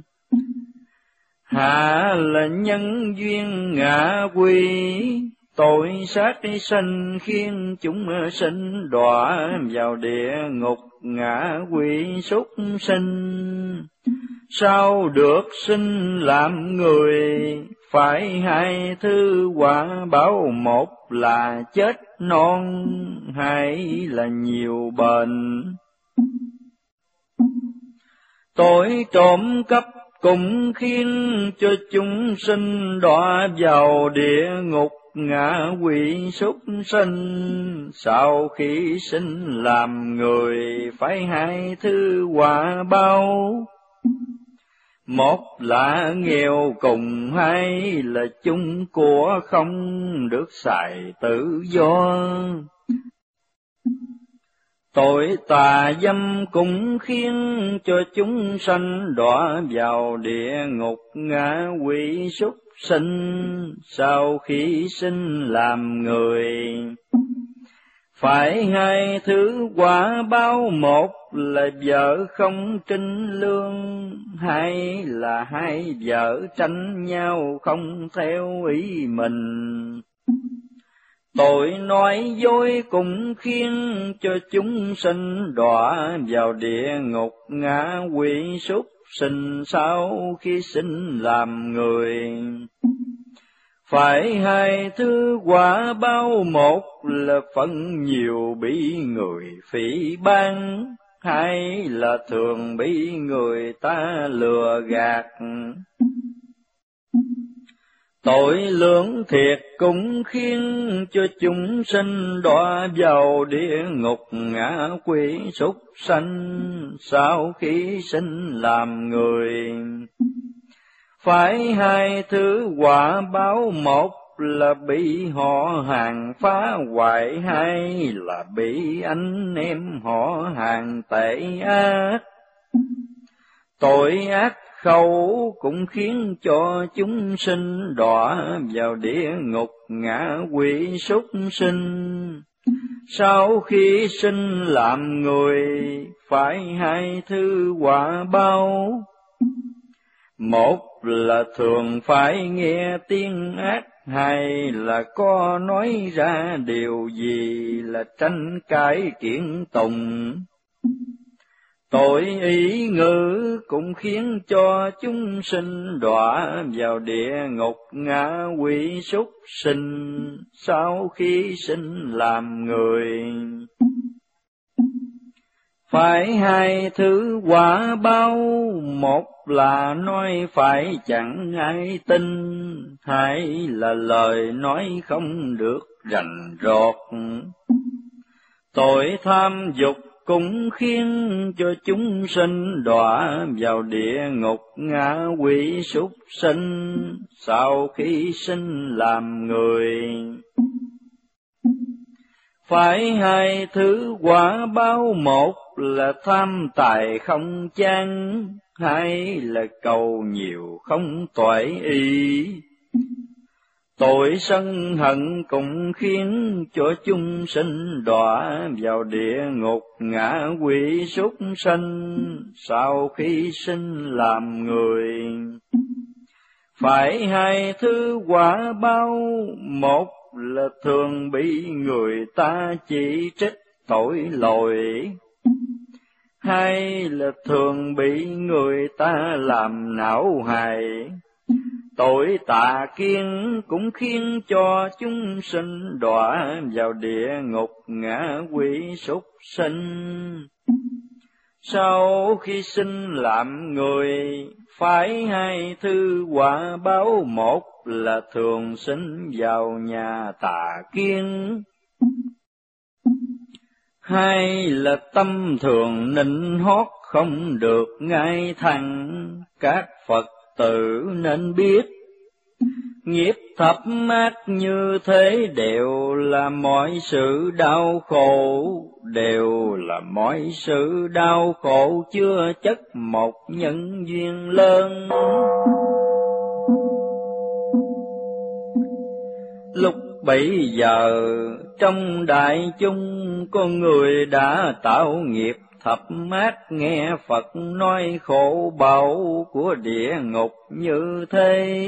A: hạ là nhân duyên ngạ quỷ. Tội sát sanh khiến chúng sinh đọa vào địa ngục, ngạ quỷ súc sinh sao được sinh làm người. Phải hai thứ quả báo, một là chết non, hai là nhiều bệnh. Tội trộm cắp cũng khiến cho chúng sinh đọa vào địa ngục, ngạ quỷ súc sinh sau khi sinh làm người. Phải hai thứ quả báo, một là nghèo cùng, hai là chung của không được xài tự do. Tội tà dâm cũng khiến cho chúng sanh đọa vào địa ngục, ngạ quỷ súc sinh sau khi sinh làm người. Phải hai thứ quả báo, một là vợ không trinh lương, hai là hai vợ tranh nhau không theo ý mình. Tội nói dối cũng khiến cho chúng sinh đọa vào địa ngục, ngạ quỷ súc sinh sau khi sinh làm người. Phải hai thứ quả báo, một là phần nhiều bị người phỉ báng, hai là thường bị người ta lừa gạt. Tội lưỡng thiệt cũng khiến cho chúng sinh đọa vào địa ngục, ngạ quỷ súc sanh sau khi sinh làm người. Phải hai thứ quả báo, một là bị họ hàng phá hoại, hai là bị anh em họ hàng tệ ác. Tội ác khẩu cũng khiến cho chúng sinh đọa vào địa ngục, ngạ quỷ súc sinh sau khi sinh làm người. Phải hai thứ quả báo, một là thường phải nghe tiếng ác, hai là có nói ra điều gì là tranh cãi kiện tụng. Tội ý ngữ cũng khiến cho chúng sinh đọa vào địa ngục ngạ quỷ súc sinh sau khi sinh làm người. Phải hai thứ quả báo, một là nói phải chẳng ai tin, hai là lời nói không được rành rọt. Tội tham dục cũng khiến cho chúng sinh đọa vào địa ngục ngạ quỷ súc sinh sau khi sinh làm người. Phải hai thứ quả báo, một là tham tài không chan, hai là cầu nhiều không toại ý. Tội sân hận cũng khiến cho chúng sinh đọa vào địa ngục ngạ quỷ súc sanh sau khi sinh làm người. Phải hai thứ quả báo, một là thường bị người ta chỉ trích tội lỗi, hai là thường bị người ta làm não hại. Tội tà kiến cũng khiến cho chúng sinh đọa vào địa ngục ngạ quỷ súc sinh sau khi sinh làm người. Phải hai thứ quả báo, một là thường sinh vào nhà tà kiến, hai là tâm thường nịnh hót không được ngay thẳng. Các Phật tử nên biết, nghiệp thập ác như thế đều là mọi sự đau khổ, đều là mọi sự đau khổ chưa chất một nhân duyên lớn. Lúc bấy giờ trong đại chúng có người đã tạo nghiệp thập ác, nghe Phật nói khổ bạo của địa ngục như thế,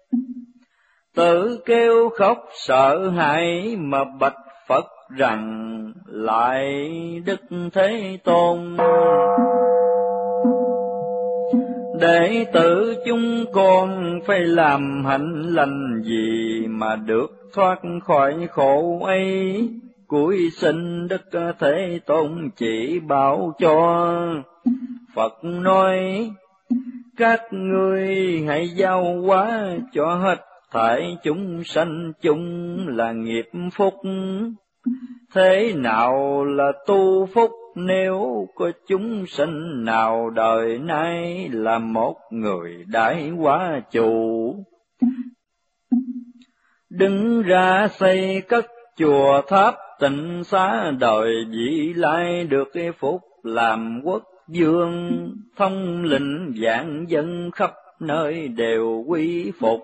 A: tự kêu khóc sợ hãi mà bạch Phật rằng: lại Đức Thế Tôn, đệ tử chúng con phải làm hạnh lành gì mà được thoát khỏi khổ ấy? Cúi xin Đức Thế Tôn chỉ bảo cho. Phật nói: các ngươi hãy giao hóa cho hết thảy chúng sanh chung là nghiệp phúc. Thế nào là tu phúc? Nếu có chúng sinh nào đời nay là một người đại hóa chủ, đứng ra xây cất chùa tháp tịnh xá, đời vị lai được cái phúc làm quốc vương, thông lệnh vạn dân khắp nơi đều quy phục.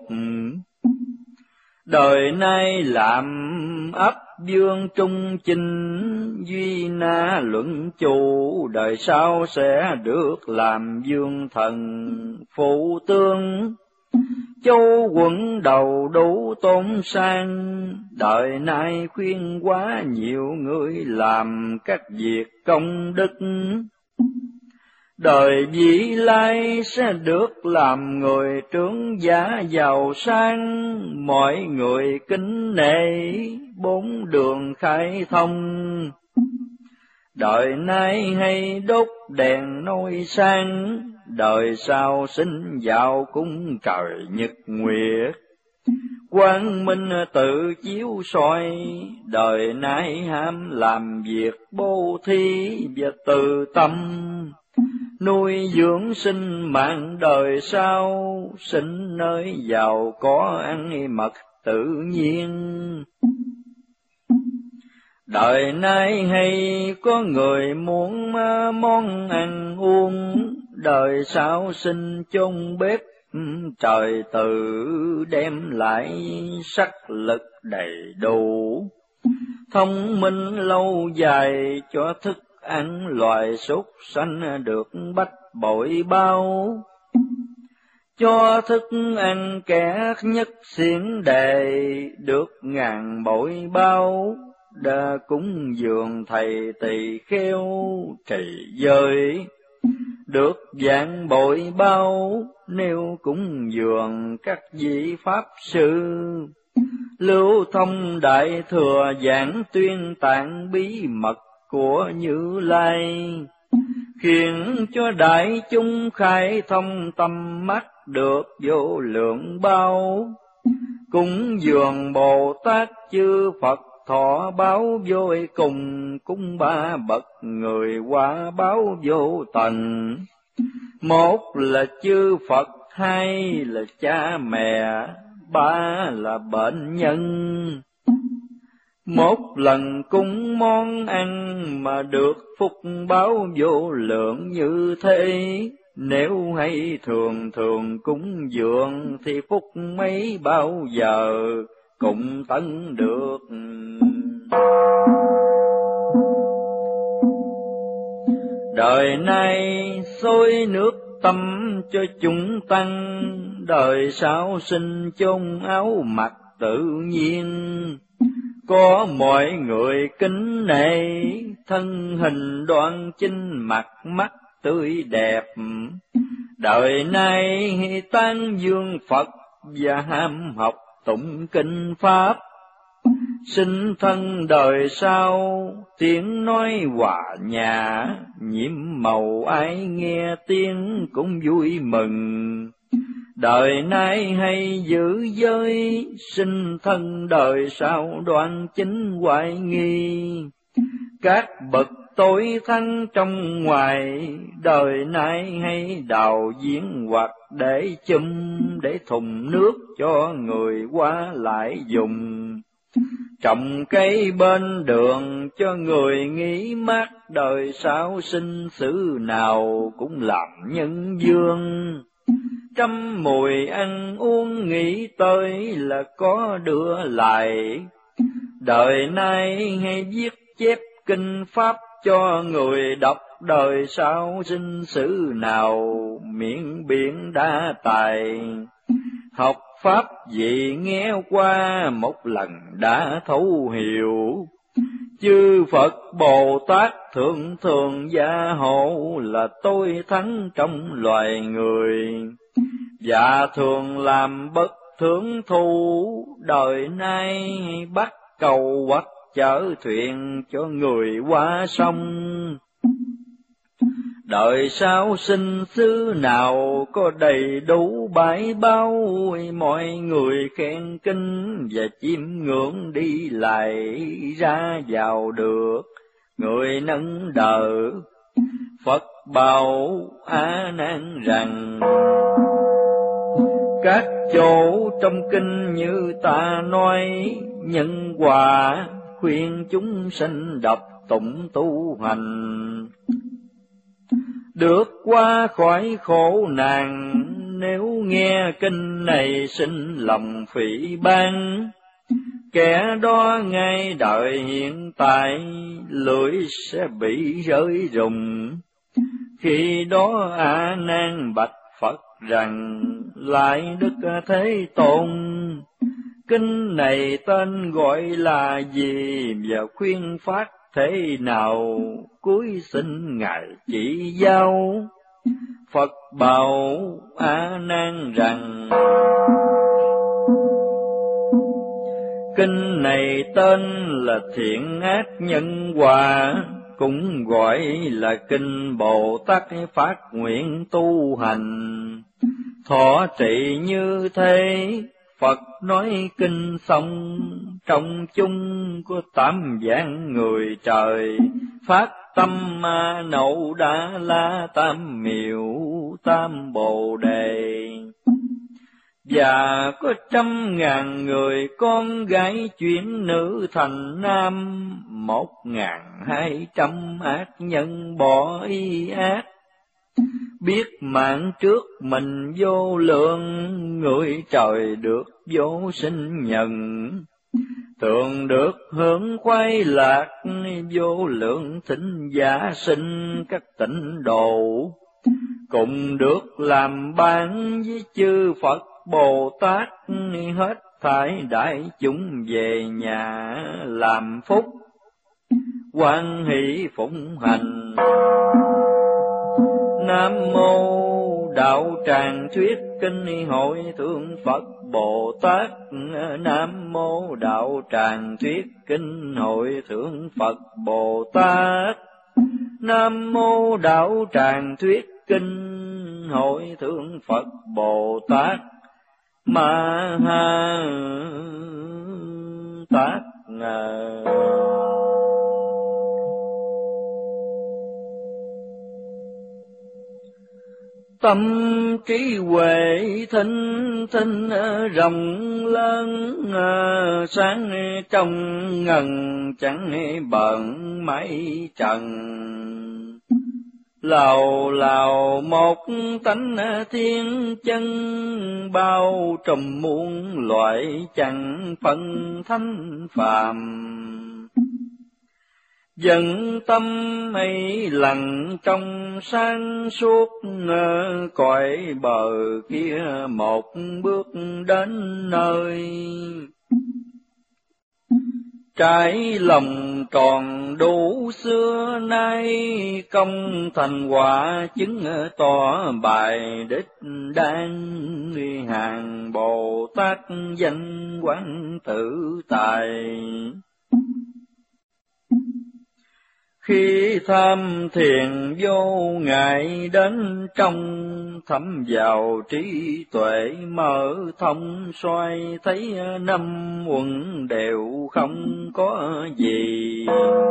A: Đời nay làm ấp vương trung chinh, duy na luận chủ, đời sau sẽ được làm vương thần phụ tương. Châu quận đầu đủ tôn sang, đời nay khuyên quá nhiều người làm các việc công đức. Đời vị lai sẽ được làm người trưởng giả giàu sang, mọi người kính nể, bốn đường khai thông. Đời nay hay đốt đèn nôi sang, đời sau sinh vào cung trời nhật nguyệt. Quang minh tự chiếu soi, đời nay ham làm việc bố thí và từ tâm, nuôi dưỡng sinh mạng đời sau, sinh nơi giàu có ăn mật tự nhiên. Đời nay hay có người muốn món ăn uống, đời sau sinh chôn bếp, trời tự đem lại sắc lực đầy đủ. Thông minh lâu dài cho thức ăn loài súc sanh được bách bội bao, cho thức ăn kẻ nhất xiển đề được ngàn bội bao. Đã cúng dường thầy tỳ kheo trì giới, được vạn bội bao, nếu cúng dường các vị pháp sư. Lưu thông đại thừa giảng tuyên tạng bí mật của Như Lai, khiến cho đại chúng khai thông tâm mắt được vô lượng bao. Cúng dường Bồ Tát chư Phật thọ báo vô cùng, cúng ba bậc người quả báo vô tận. Một là chư Phật, hai là cha mẹ, ba là bệnh nhân. Một lần cúng món ăn mà được phúc báo vô lượng như thế, nếu hay thường thường cúng dường thì phúc mấy bao giờ cũng tận được. Đời nay xối nước tâm cho chúng tăng, đời sau sinh chôn áo mặc tự nhiên. Có mọi người kính nể, thân hình đoan chinh mặt mắt tươi đẹp. Đời nay tán dương Phật và ham học tụng kinh Pháp. Sinh thân đời sau tiếng nói hòa nhã, nhiễm màu ai nghe tiếng cũng vui mừng. Đời nay hay giữ giới, sinh thân đời sau đoan chính hoài nghi. Các bậc tối thắng trong ngoài, đời nay hay đào giếng hoặc để chum, để thùng nước cho người qua lại dùng. Trồng cây bên đường cho người nghỉ mát, đời sau sinh xứ nào cũng làm nhân dương. Trăm mùi ăn uống nghĩ tới là có đưa lại. Đời nay hay viết chép kinh Pháp cho người đọc, đời sau sinh xứ nào miệng biển đa tài. Học Pháp gì nghe qua một lần đã thấu hiểu, chư Phật Bồ Tát thường thường gia hộ là tôi thắng trong loài người. Và thường làm bất thưởng thu, đời nay bắt cầu hoặc chở thuyền cho người qua sông. Đời sau sinh xứ nào có đầy đủ bãi bao, mọi người khen kinh và chiêm ngưỡng đi lại ra vào được, người nâng đỡ. Phật bảo A Nan rằng, các chỗ trong kinh như ta nói, nhân quả khuyên chúng sanh đọc tụng tu hành, được qua khỏi khổ nạn. Nếu nghe kinh này sinh lòng phỉ báng, kẻ đó ngay đời hiện tại lưỡi sẽ bị rơi rụng. Khi đó A Nan bạch Phật rằng, lại Đức Thế Tôn, kinh này tên gọi là gì và khuyên phát thế nào, cuối xin Ngài chỉ giáo. Phật bảo A Nan rằng, kinh này tên là thiện ác nhân quả, cũng gọi là kinh Bồ Tát phát nguyện tu hành. Thọ trì như thế, Phật nói kinh xong, trong chung có 8 vạn người trời, phát tâm ma nậu đa la tam miệu tam bồ đề. Và có 100.000 người con gái chuyển nữ thành nam, 1.200 ác nhân bỏ y ác. Biết mạng trước mình vô lượng, người trời được vô sinh nhận. Thường được hưởng khoái lạc, vô lượng thính giả sinh các tịnh độ. Cùng được làm bạn với chư Phật Bồ Tát, hết thảy đại chúng về nhà làm phúc, hoan hỷ phụng hành. Nam mô Đạo Tràng Thuyết Kinh Hội Thượng Phật Bồ Tát. Nam mô Đạo Tràng Thuyết Kinh Hội Thượng Phật Bồ Tát. Nam mô Đạo Tràng Thuyết Kinh Hội Thượng Phật Bồ Tát. Ma Ha Tát. Tâm trí huệ thinh thinh rộng lớn, sáng trong ngần chẳng bận mây trần. Lào lào một tánh thiên chân, bao trùm muôn loại chẳng phân thánh phàm. Dần tâm ấy lặng trong sáng suốt, cõi bờ kia một bước đến nơi. Trái lòng tròn đủ xưa nay, công thành quả chứng tỏ bài đích đang. Hàng Bồ Tát danh quán tự tại, khi tham thiền vô ngại đến trong. Thấm vào trí tuệ mở thông xoay, thấy năm uẩn đều không có gì.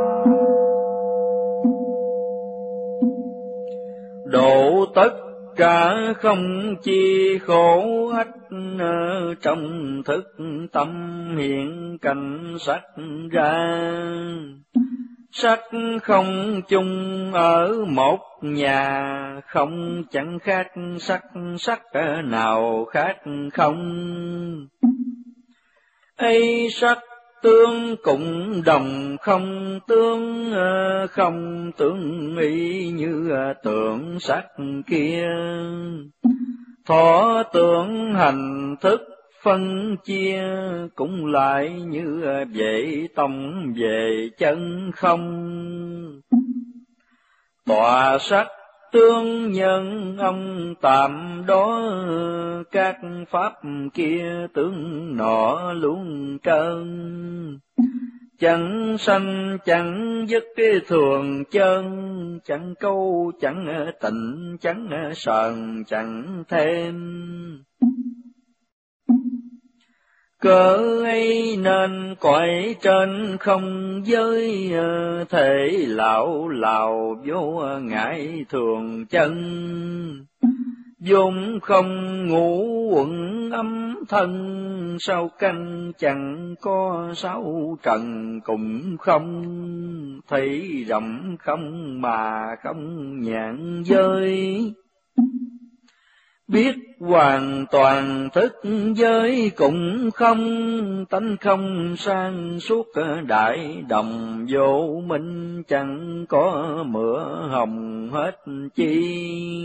A: Độ tất cả không chi khổ ách, trong thức tâm hiện cảnh sắc ra. Sắc không chung ở một nhà, không chẳng khác sắc nào khác không. Ấy sắc tương cũng đồng không tương, không tương ý như tượng sắc kia. Thọ tưởng hành thức phân chia, cũng lại như vậy tông về chân không. Tọa sắc tương nhân ông tạm đó, các pháp kia tướng nọ luôn trơn. Chẳng sanh chẳng dứt thường chân, chẳng câu chẳng tịnh chẳng sờn chẳng thêm. Cớ ấy nên cõi trên không giới, thể lão lào vô ngại thường chân. vốn không ngũ quẩn âm thân, sao canh chẳng có sáu trần cùng không. Thấy rộng không mà không nhãn giới, biết hoàn toàn thức giới cũng không. Tánh không sang suốt đại đồng vô minh, chẳng có mửa hồng hết chi.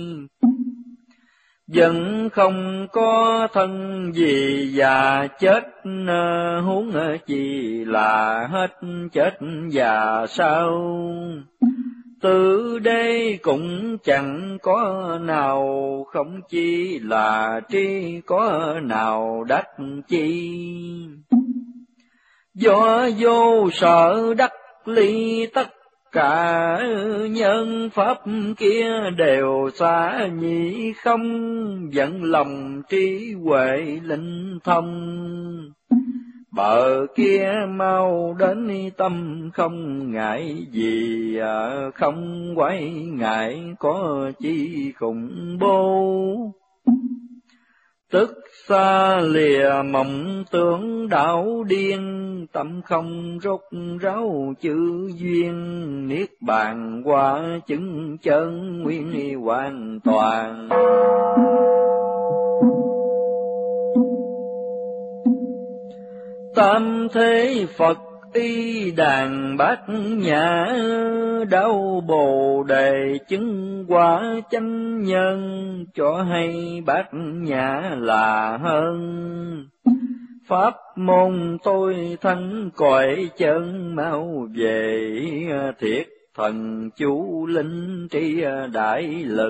A: Vẫn không có thân gì già chết, huống chi là hết chết già sao. Từ đây cũng chẳng có nào không chi là tri, có nào đắc chi. Do vô sở đắc ly, tất cả nhân pháp kia đều xa nhị không. Dẫn lòng trí huệ linh thông, bờ kia mau đến tâm không ngại gì, không quái ngại có chi khủng bố. Tức xa lìa mộng tưởng đảo điên, tâm không rốt ráo chữ duyên. Niết bàn qua chứng chân nguyên hoàn toàn. Tam thế Phật y đàn bát nhã, đáo bồ đề chứng quả chánh nhân. Cho hay bát nhã là hơn, pháp môn tôi thánh cõi chân mau về. Thiệt thần chú linh tri đại lực.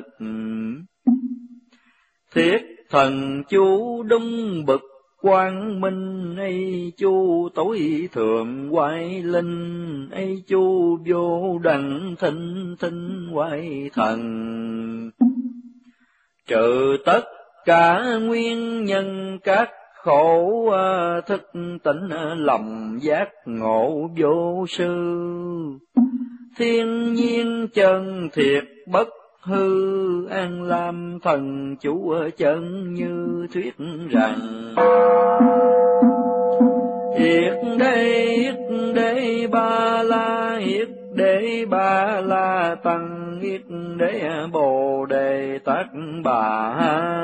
A: Thiết thần chú đúng bực quang minh, ấy chu tối thượng hoài linh, ấy chu vô đẳng thinh thinh hoài thần. Trừ tất cả nguyên nhân các khổ, thức tỉnh lòng giác ngộ vô sư. Thiên nhiên chân thiệt bất hư, an lam thần chủ chân như thuyết rằng. Yết đế ba la, yết đế ba la tăng, yết đế bồ đề tát bà.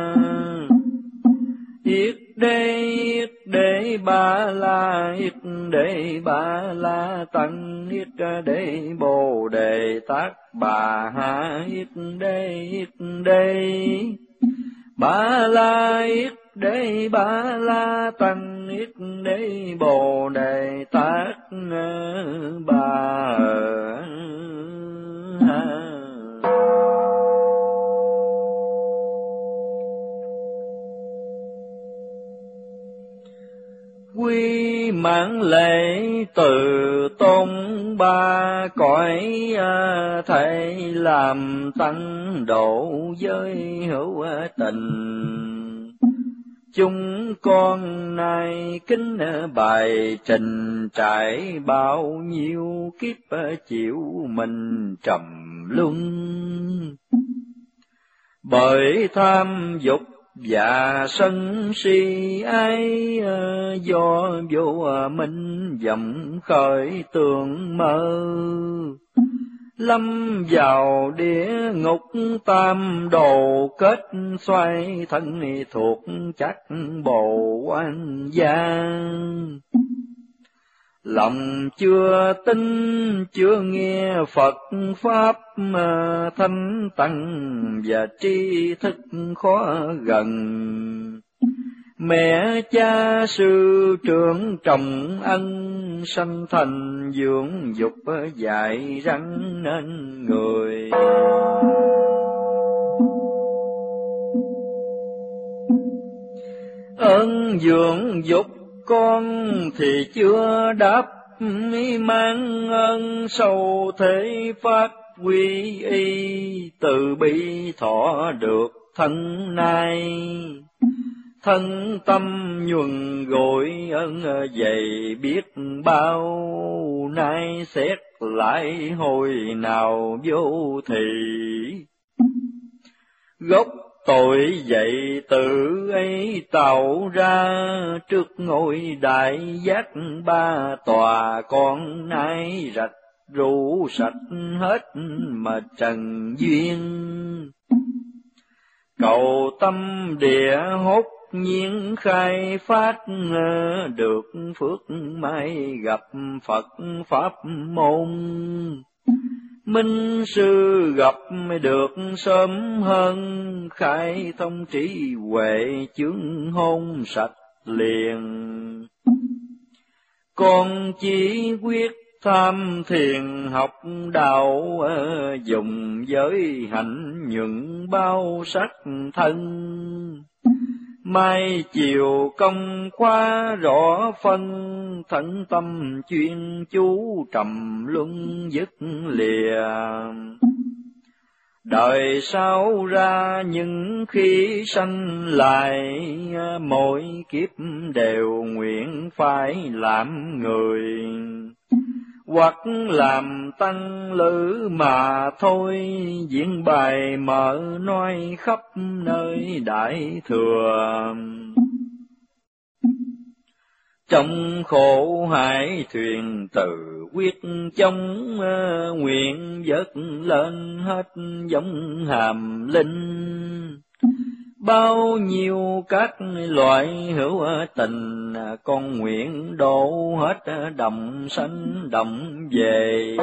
A: Yết đế ba la, yết đế ba la tăng, yết đế bồ đề tát bà. Yết đế ba la, yết đế ba la tăng, yết đế bồ đề tát bà. Quy mãn lễ từ tôn ba cõi, thể làm tăng độ với hữu tình. Chúng con nay kính bài trình, trải bao nhiêu kiếp chịu mình trầm luân. Bởi tham dục và sân si ái, do vô minh vọng khởi tưởng mơ. Lâm vào địa ngục tam đồ, kết xoay thân thuộc chắc bồ quan gian. Lòng chưa tin chưa nghe Phật Pháp, thanh tăng và tri thức khó gần. Mẹ cha sư trưởng trọng ân, sanh thành dưỡng dục dạy rắn nên người. Ơn dưỡng dục con thì chưa đáp, mang ơn sâu thế phát quy y. Từ bi thọ được thân nay, thân tâm nhuần gội ơn dày biết bao. Nay xét lại hồi nào vô thì, gốc tội dậy tự ấy tạo ra. Trước ngôi đại giác ba tòa, con nay rạch rũ sạch hết mà trần duyên. Cầu tâm địa hốt nhiên khai phát, được phước may gặp Phật Pháp môn. Minh sư gặp được sớm hơn, khai thông trí huệ chướng hôn sạch liền. Con chỉ quyết tham thiền học đạo, dùng giới hạnh nhuận bao sắc thân. Mai chiều công khóa rõ phân, thân tâm chuyên chú trầm luân dứt lìa. Đời sau ra những khi sanh lại, mỗi kiếp đều nguyện phải làm người. Hoặc làm tăng lữ mà thôi, diễn bài mở nói khắp nơi đại thừa. Trong khổ hải thuyền từ quyết chống, nguyện vớt lên hết giống hàm linh. Bao nhiêu các loại hữu tình, con nguyện độ hết đồng sanh đồng về.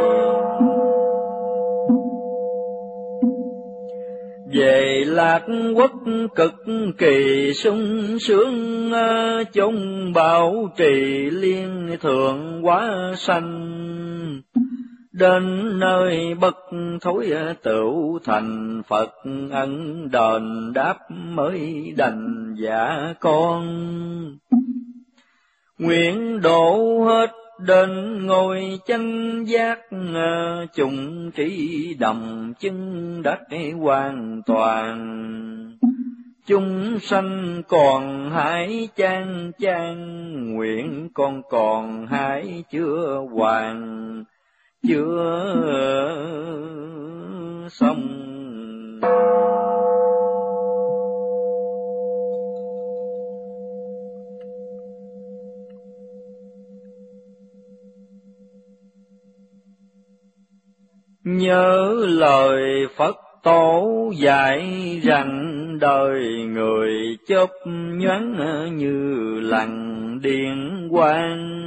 A: Về lạc quốc cực kỳ sung sướng, chốn bảo trì liên thượng hóa sanh. đến nơi bất thối tựu thành Phật ân đền đáp mới đành dạ con. Nguyện độ hết đến ngôi chánh giác, chung trí đồng chứng đắc hoàn toàn. Chúng sanh còn hải chan chan, nguyện con còn hải chưa hoàn, chưa xong. Nhớ lời Phật tổ dạy rằng, đời người chớp nhoáng như lằn điện quang.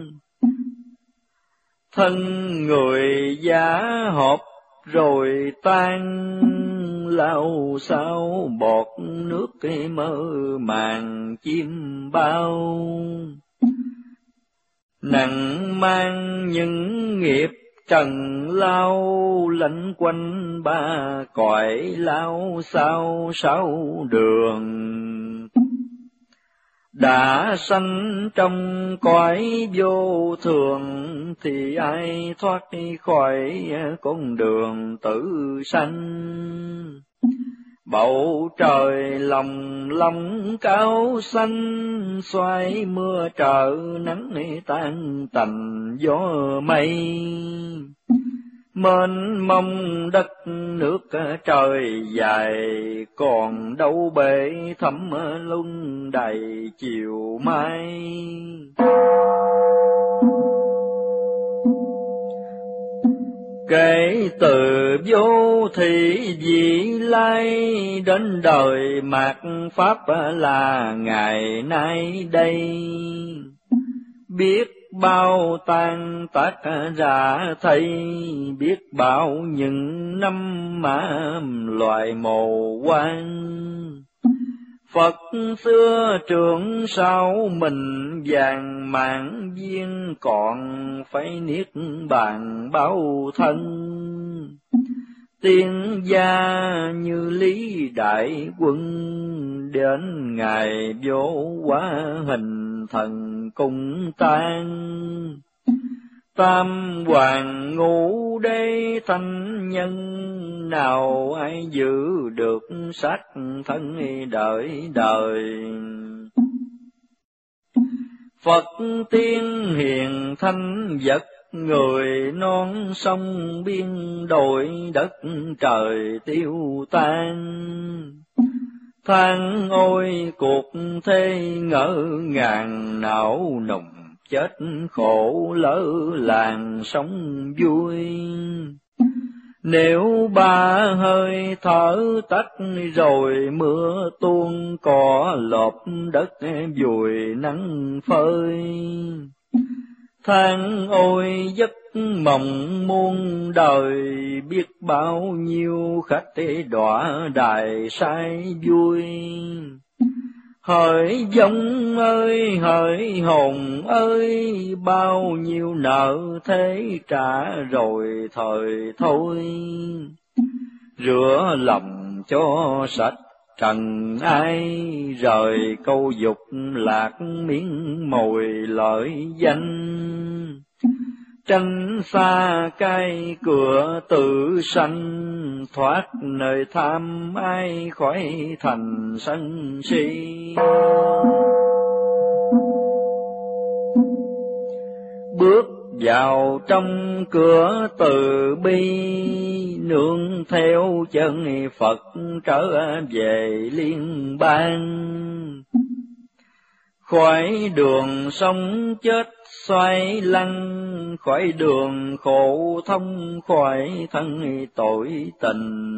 A: Thân người giả họp rồi tan, lao sao bọt nước mơ màng chim bao. Nặng mang những nghiệp trần lao, lanh quanh ba cõi lao sao sáu đường. Đã sanh trong cõi vô thường, thì ai thoát khỏi con đường tử sanh. Bầu trời lòng long cao xanh, xoay mưa trợ nắng tan tành gió mây. Mênh mông đất nước trời dài, còn đâu bể thẳm luân đầy chiều mai. Kể từ vô thị vị lai, đến đời mạt pháp là ngày nay đây. Biết bao tan tác ra thấy, biết bao những năm mà loài mồ quan. Phật xưa trưởng sao mình vàng mãn viên, còn phải niết bàn bao thân. Tiên gia như Lý Đại Quân, đến ngày vô hóa hình thần cung tan. Tam hoàng ngũ đế thanh nhân, nào ai giữ được xác thân đợi đời. Phật tiên hiền thanh vật, người non sông biên đồi đất trời tiêu tan. Than ôi cuộc thế ngỡ ngàng, não nùng chết khổ lỡ làng sống vui. Nếu ba hơi thở tắt rồi, mưa tuôn cỏ lộp đất vùi nắng phơi. Than ôi giấc mộng muôn đời, biết bao nhiêu khách đọa đài say vui. Hỡi vong ơi, hỡi hồn ơi, bao nhiêu nợ thế trả rồi thời thôi. Rửa lòng cho sạch trần ai, rời câu dục lạc miếng mồi lợi danh. Tranh xa cái cửa tự sanh, thoát nơi tham ai khỏi thành sân si. Bước vào trong cửa từ bi, nương theo chân Phật trở về liên bang. Khỏi đường sống chết xoay lăn, khỏi đường khổ thông, khỏi thân tội tình.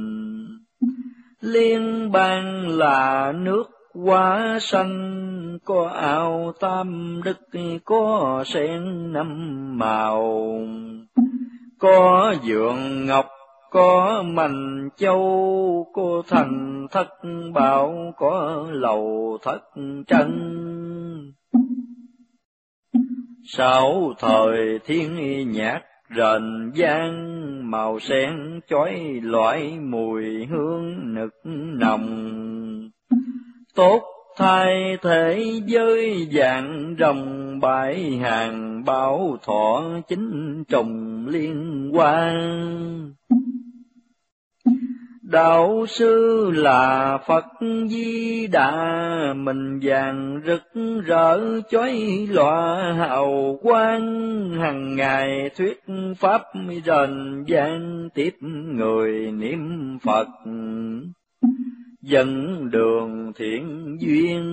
A: Liên bang là nước hoa xanh, có ao tam đức, có sen năm màu. Có vườn ngọc, có mành châu, có thành thất bảo, có lầu thất trân. Sáu thời thiên nhạc rền vang, màu sen chói loại mùi hương nực nồng. Tốt thay thế với vàng rồng bãi hàng, bảo thọ chính trùng liên quan. Đạo sư là Phật Di Đà, mình vàng rực rỡ chói lòa hào quang. Hằng ngày thuyết pháp rền vang, tiếp người niệm Phật, dẫn đường thiện duyên.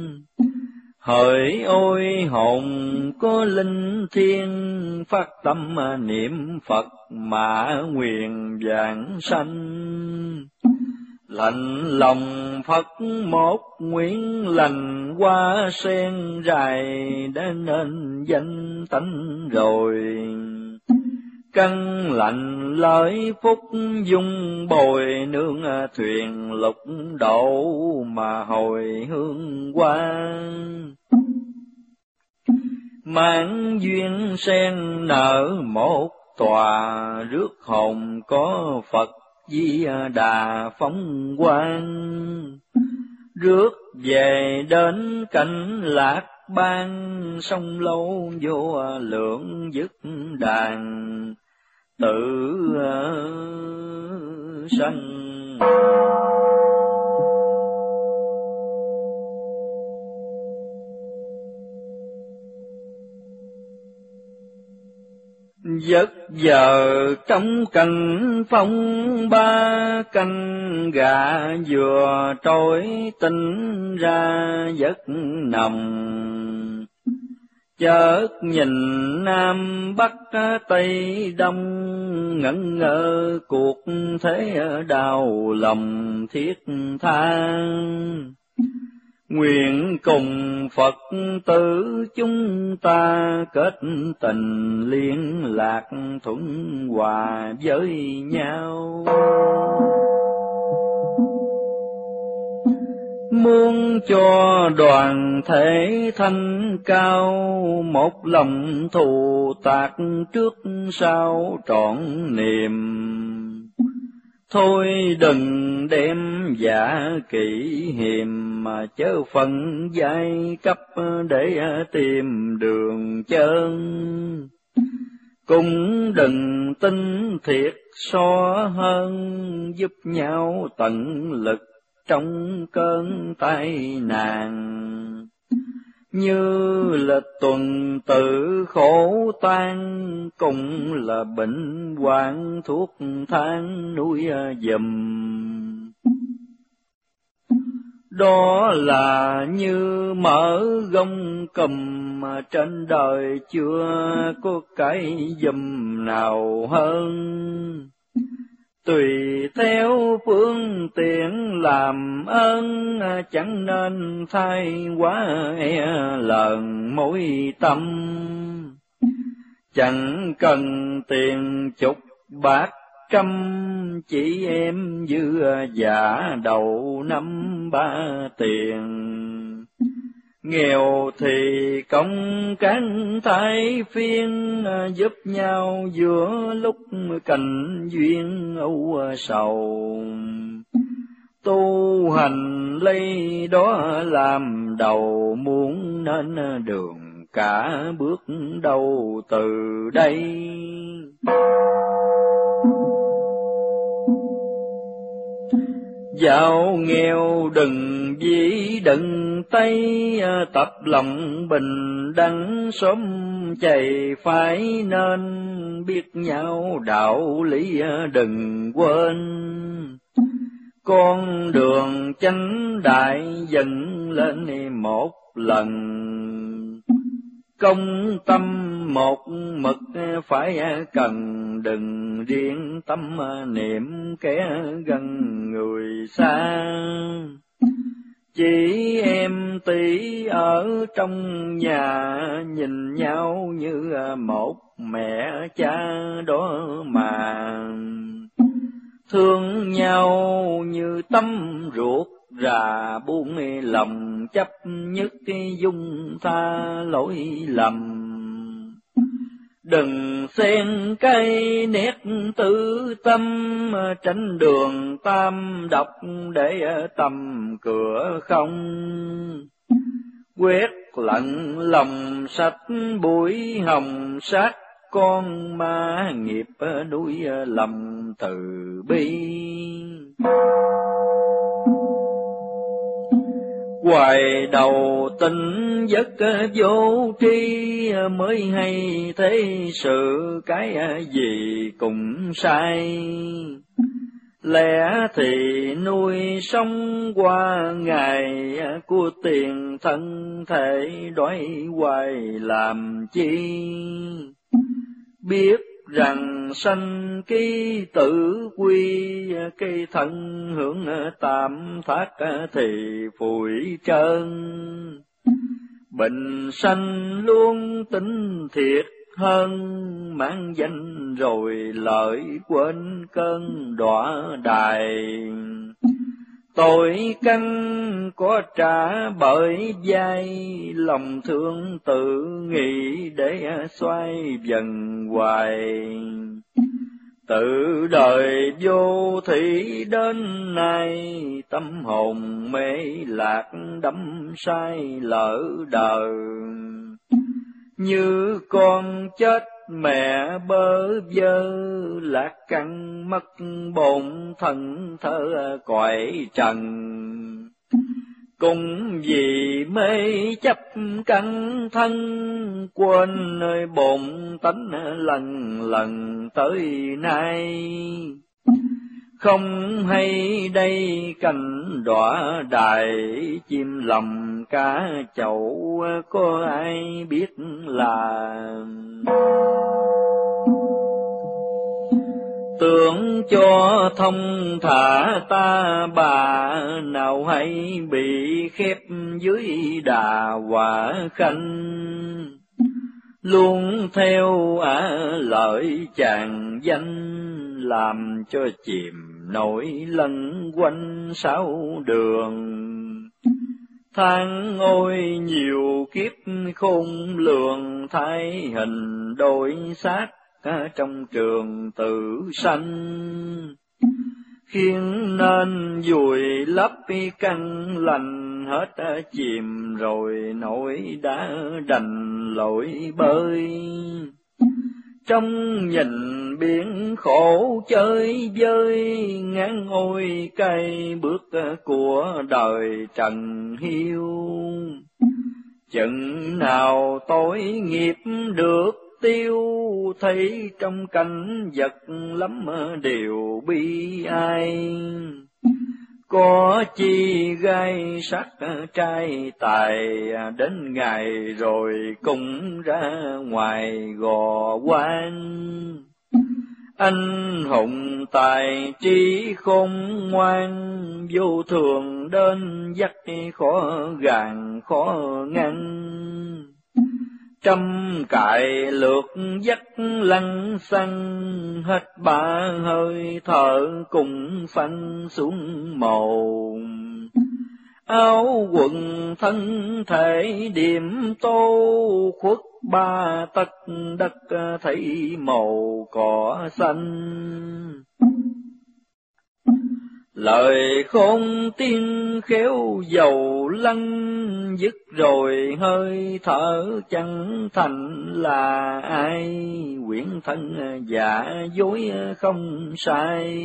A: Hỡi ôi hồn có linh thiêng, phát tâm niệm Phật mà nguyện vãng sanh. Lạnh lòng Phật một nguyện lành, hoa sen dài đã nên danh tánh rồi. Căn lạnh lợi phúc dung bồi, nương thuyền lục độ mà hồi hương quang. Mãn duyên sen nở một tòa, rước hồn có Phật Di Đà phóng quang. Rước về đến cảnh lạc ban, sông lâu vô lượng dứt đàn tự sanh. Giấc giờ trong cảnh phong ba, canh gà vừa trôi tỉnh ra giấc nồng. Chợt nhìn Nam Bắc Tây Đông, ngẩn ngơ cuộc thế đau lòng thiết tha. Nguyện cùng Phật tử chúng ta, kết tình liên lạc thuận hòa với nhau. Muốn cho đoàn thể thanh cao, một lòng thù tạc trước sau trọn niềm. Thôi đừng đem giả kỷ hiềm, mà chớ phần giai cấp để tìm đường chân. Cũng đừng tin thiệt so hơn, giúp nhau tận lực trong cơn tai nạn. Như là tuần tự khổ tan, cũng là bệnh hoạn thuốc thang nuôi giùm. Đó là như mở gông cùm, mà trên đời chưa có cái giùm nào hơn. Tùy theo phương tiện làm ơn, chẳng nên thay quá lần mối tâm. Chẳng cần tiền chục bạc trăm, chỉ em dư giả đầu năm ba tiền. Nghèo thì công cán thay phiên, giúp nhau giữa lúc cảnh duyên âu sầu. Tu hành lấy đó làm đầu, muốn nên đường cả bước đầu từ đây. Giàu nghèo đừng dĩ đừng tay, tập lòng bình đẳng sớm chạy phải nên. Biết nhau đạo lý đừng quên, con đường chánh đại dần lên một lần. Công tâm một mực phải cần, đừng riêng tâm niệm kẻ gần người xa. Chị em tỷ ở trong nhà, nhìn nhau như một mẹ cha đó mà. Thương nhau như tâm ruột rà, buông lòng chấp nhất dung tha lỗi lầm. Đừng xen cây nét tư tâm, tránh đường tam độc để tầm cửa không. Quét lận lòng sạch bụi hồng sát, con ma nghiệp nuôi lòng từ bi. Hoài đầu tỉnh giấc vô tri, mới hay thế sự cái gì cũng sai. Lẽ thì nuôi sống qua ngày, của tiền thân thể đói hoài làm chi. Biết rằng sanh ký tử quy, cây thân hưởng tạm thác thì phủi trơn. Bệnh sanh luôn tính thiệt hơn, mang danh rồi lợi quên cơn đọa đài. Tội căn có trả bởi vai, lòng thương tự nghĩ để xoay dần hoài. Tự đời vô thị đến nay, tâm hồn mê lạc đắm say lỡ đời. Như con chết mẹ bơ vơ, lạc căn mất bổn thân thở cõi trần. Cũng vì mê chấp căn thân, quên nơi bổn tánh lần lần tới nay. Không hay đây cảnh đọa đài, chim lòng cá chậu có ai biết là. Tưởng cho thông thả ta bà, nào hay bị khép dưới đà quả khanh. Luôn theo lợi chàng danh, làm cho chìm nổi lân quanh sáu đường. Tháng ôi nhiều kiếp khôn lường, thay hình đổi xác trong trường tử sanh. Khiến nên vùi lấp căn lành, hết chìm rồi nổi đã đành lội bơi. Trong nhìn biển khổ chơi vơi, ngán ngôi cây bước của đời trần hiu. Chừng nào tối nghiệp được tiêu, thấy trong cảnh vật lắm điều bi ai. Có chi gai sắc trai tài, đến ngày rồi cũng ra ngoài gò quan. Anh hùng tài trí khôn ngoan, vô thường đến dắt khó gàn khó ngăn. Trăm cài lượt dắt lăng xăng, hết ba hơi thở cùng phanh xuống mồ. Áo quần thân thể điểm tô, khuất ba tấc đất thấy màu cỏ xanh. Lời khôn tiên khéo dầu lăng, dứt rồi hơi thở chẳng thành là ai. Quyển thân giả dối không sai,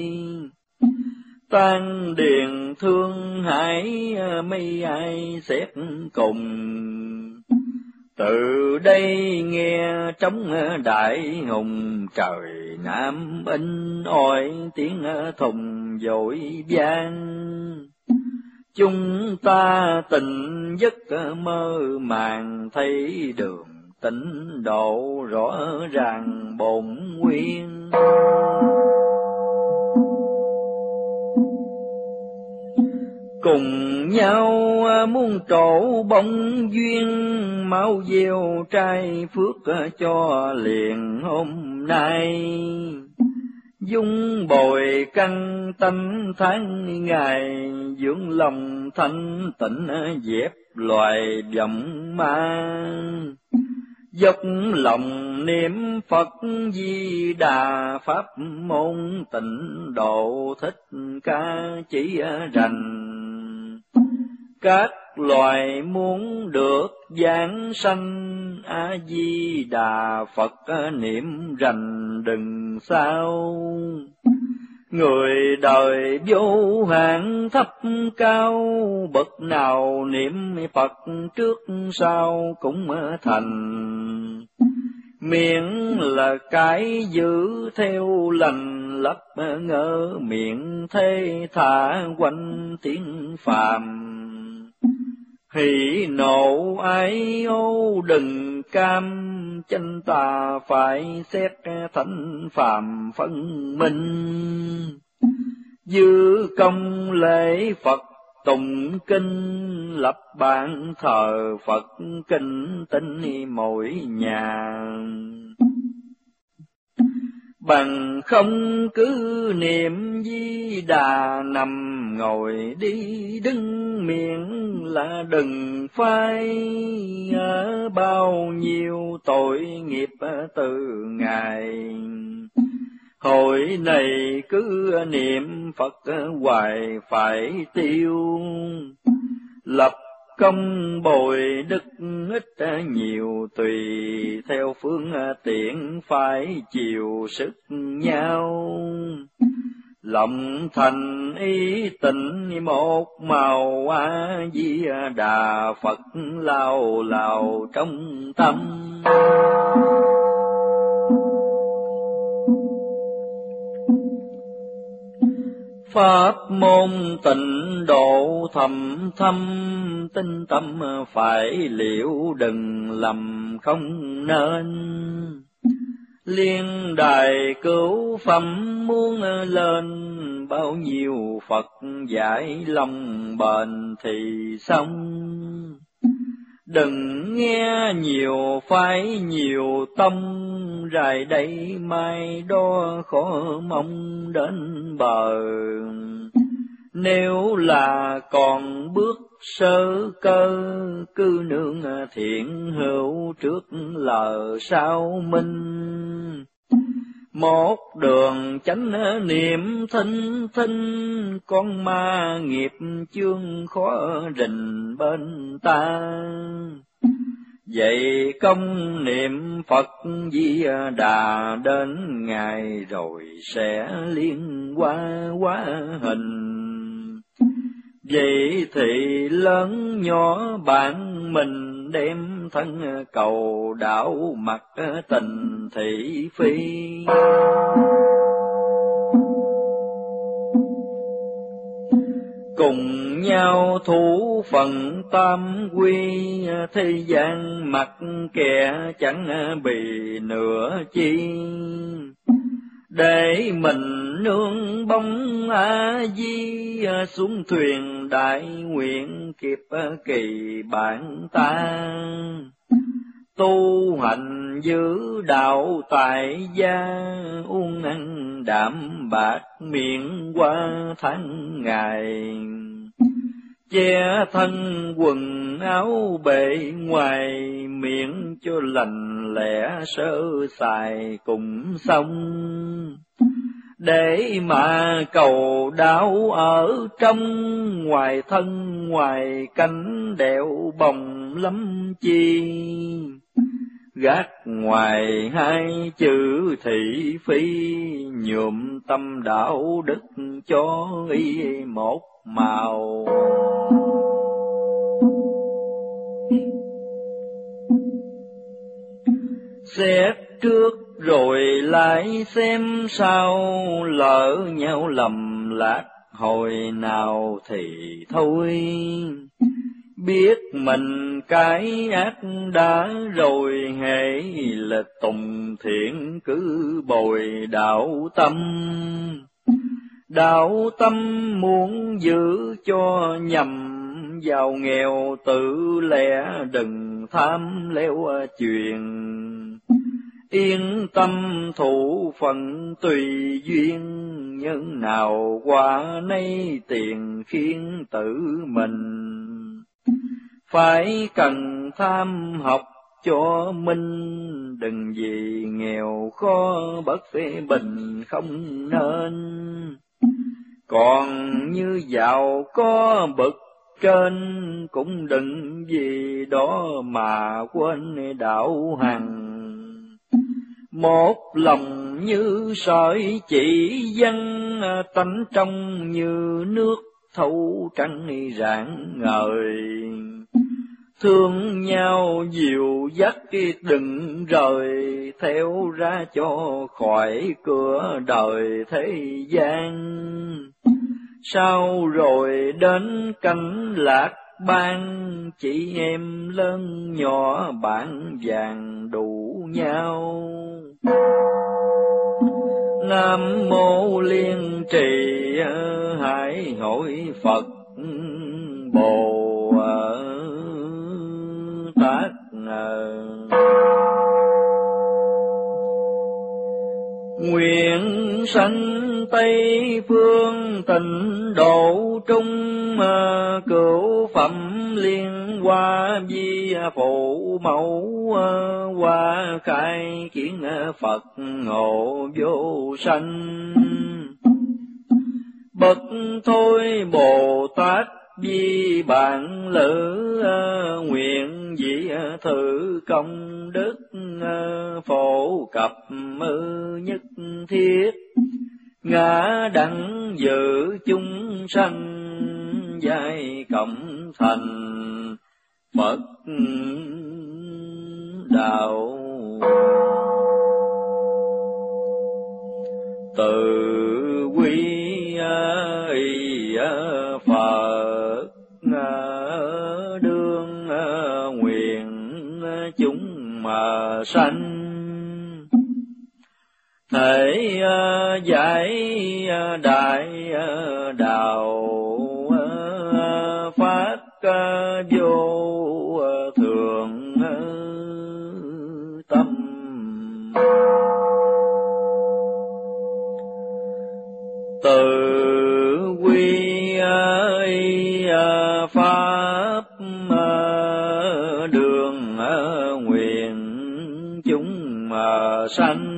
A: tan điền thương hải mấy ai xét cùng. Từ đây nghe trống đại hùng, trời Nam in ỏi tiếng thùng dội vang. Chúng ta tình giấc mơ màng, thấy đường tịnh độ rõ ràng bổn nguyên. Cùng nhau muốn trổ bông duyên, máu gieo trai phước cho liền hôm nay. Dung bồi căn tâm tháng ngày, dưỡng lòng thanh tịnh dẹp loài vọng ma. dốc lòng niệm Phật Di Đà, pháp môn tịnh độ thích ca chỉ rành. Các loài muốn được giảng sanh, A Di Đà Phật niệm rành đừng sao. Người đời vô hạn thấp cao, bậc nào niệm Phật trước sau cũng thành. Miệng là cái giữ theo lành, lấp ngỡ miệng thế thả quanh tiếng phàm. Hỉ nộ ái ố đừng cam, chân ta phải xét thánh phàm phân minh. Dư công lễ Phật tụng kinh, lập bàn thờ Phật kinh tinh mỗi nhà. Bằng không cứ niệm Di Đà, nằm ngồi đi đứng miệng là đừng phai. Bao nhiêu tội nghiệp từ ngày, hồi này cứ niệm Phật hoài phải tiêu. Lập công bồi đức ít nhiều, tùy theo phương tiện phải chịu sức nhau. Lòng thành ý tịnh một màu, A Di Đà Phật lao lao trong tâm. Pháp môn tịnh độ thầm thâm, tinh tâm phải liệu đừng lầm không nên. Liên đài cứu phẩm muốn lên, bao nhiêu Phật giải lòng bền thì xong. Đừng nghe nhiều phải nhiều tâm, rài đây mai đó khó mong đến bờ. Nếu là còn bước sơ cơ, cứ nương thiện hữu trước lờ sau minh. Một đường chánh niệm thinh thinh, con ma nghiệp chương khó rình bên ta. Vậy công niệm Phật Di Đà, đến ngày rồi sẽ liên qua hóa hình. Vậy thì lớn nhỏ bạn mình, đem thân cầu đảo mặt tình thị phi. Cùng nhau thủ phận tam quy, thế gian mặt kẻ chẳng bị nửa chi. Để mình nương bóng A Di, xuống thuyền đại nguyện kịp kỳ bản ta. Tu hành giữ đạo tại gia, uống ăn đạm bạc miệng qua tháng ngày. Che thân quần áo bề ngoài, miệng cho lành lẽ sơ sài cùng xong. Để mà cầu đau ở trong, ngoài thân ngoài cánh đèo bồng lắm chi. Gác ngoài hai chữ thị phi, nhuộm tâm đạo đức cho y một màu. Xét trước rồi lại xem sau, lỡ nhau lầm lạc hồi nào thì thôi. Biết mình cái ác đã rồi, hễ là tùng thiện cứ bồi đạo tâm. Đạo tâm muốn giữ cho nhầm, giàu nghèo tự lẽ đừng tham leo chuyện. Yên tâm thủ phận tùy duyên, nhân nào qua nay tiền khiến tự mình. Phải cần tham học cho minh, đừng vì nghèo khó bất phê bình không nên. Còn như giàu có bậc trên, cũng đừng vì đó mà quên đạo hằng. Một lòng như sợi chỉ văn, tánh trong như nước thấu trắng rạng ngời. Thương nhau dìu dắt đừng rời, theo ra cho khỏi cửa đời thế gian. Sau rồi đến cảnh lạc ban, chị em lớn nhỏ bạn vàng đủ nhau. Nam mô Liên Trì Hải Hội Phật Bồ Tát. Nguyện sanh Tây phương tịnh độ trung, cửu phẩm liên hoa vi phụ mẫu, hoa khai kiến Phật ngộ vô sanh. Bậc thôi Bồ Tát vi bạn lữ, nguyện vị thử công đức, phổ cập nhất thiết. Ngã đẳng dự chúng sanh, giai cộng thành Phật đạo. Từ quy Phật đương nguyện chúng mà sanh, thể giải đại đạo phát vô thượng tâm. Từ quy pháp đường nguyện chúng mà sanh,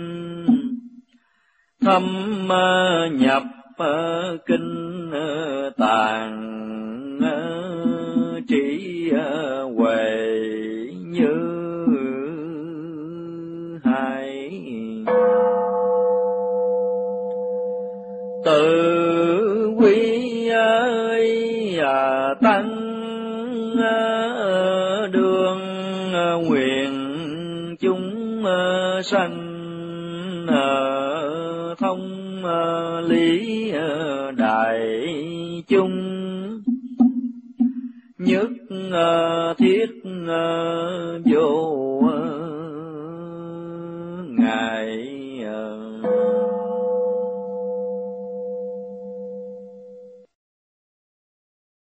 A: thâm nhập kinh tạng, trí huệ như hải. Tự quy tăng đường nguyện chúng sanh, thông lý đại chúng, nhất thiết vô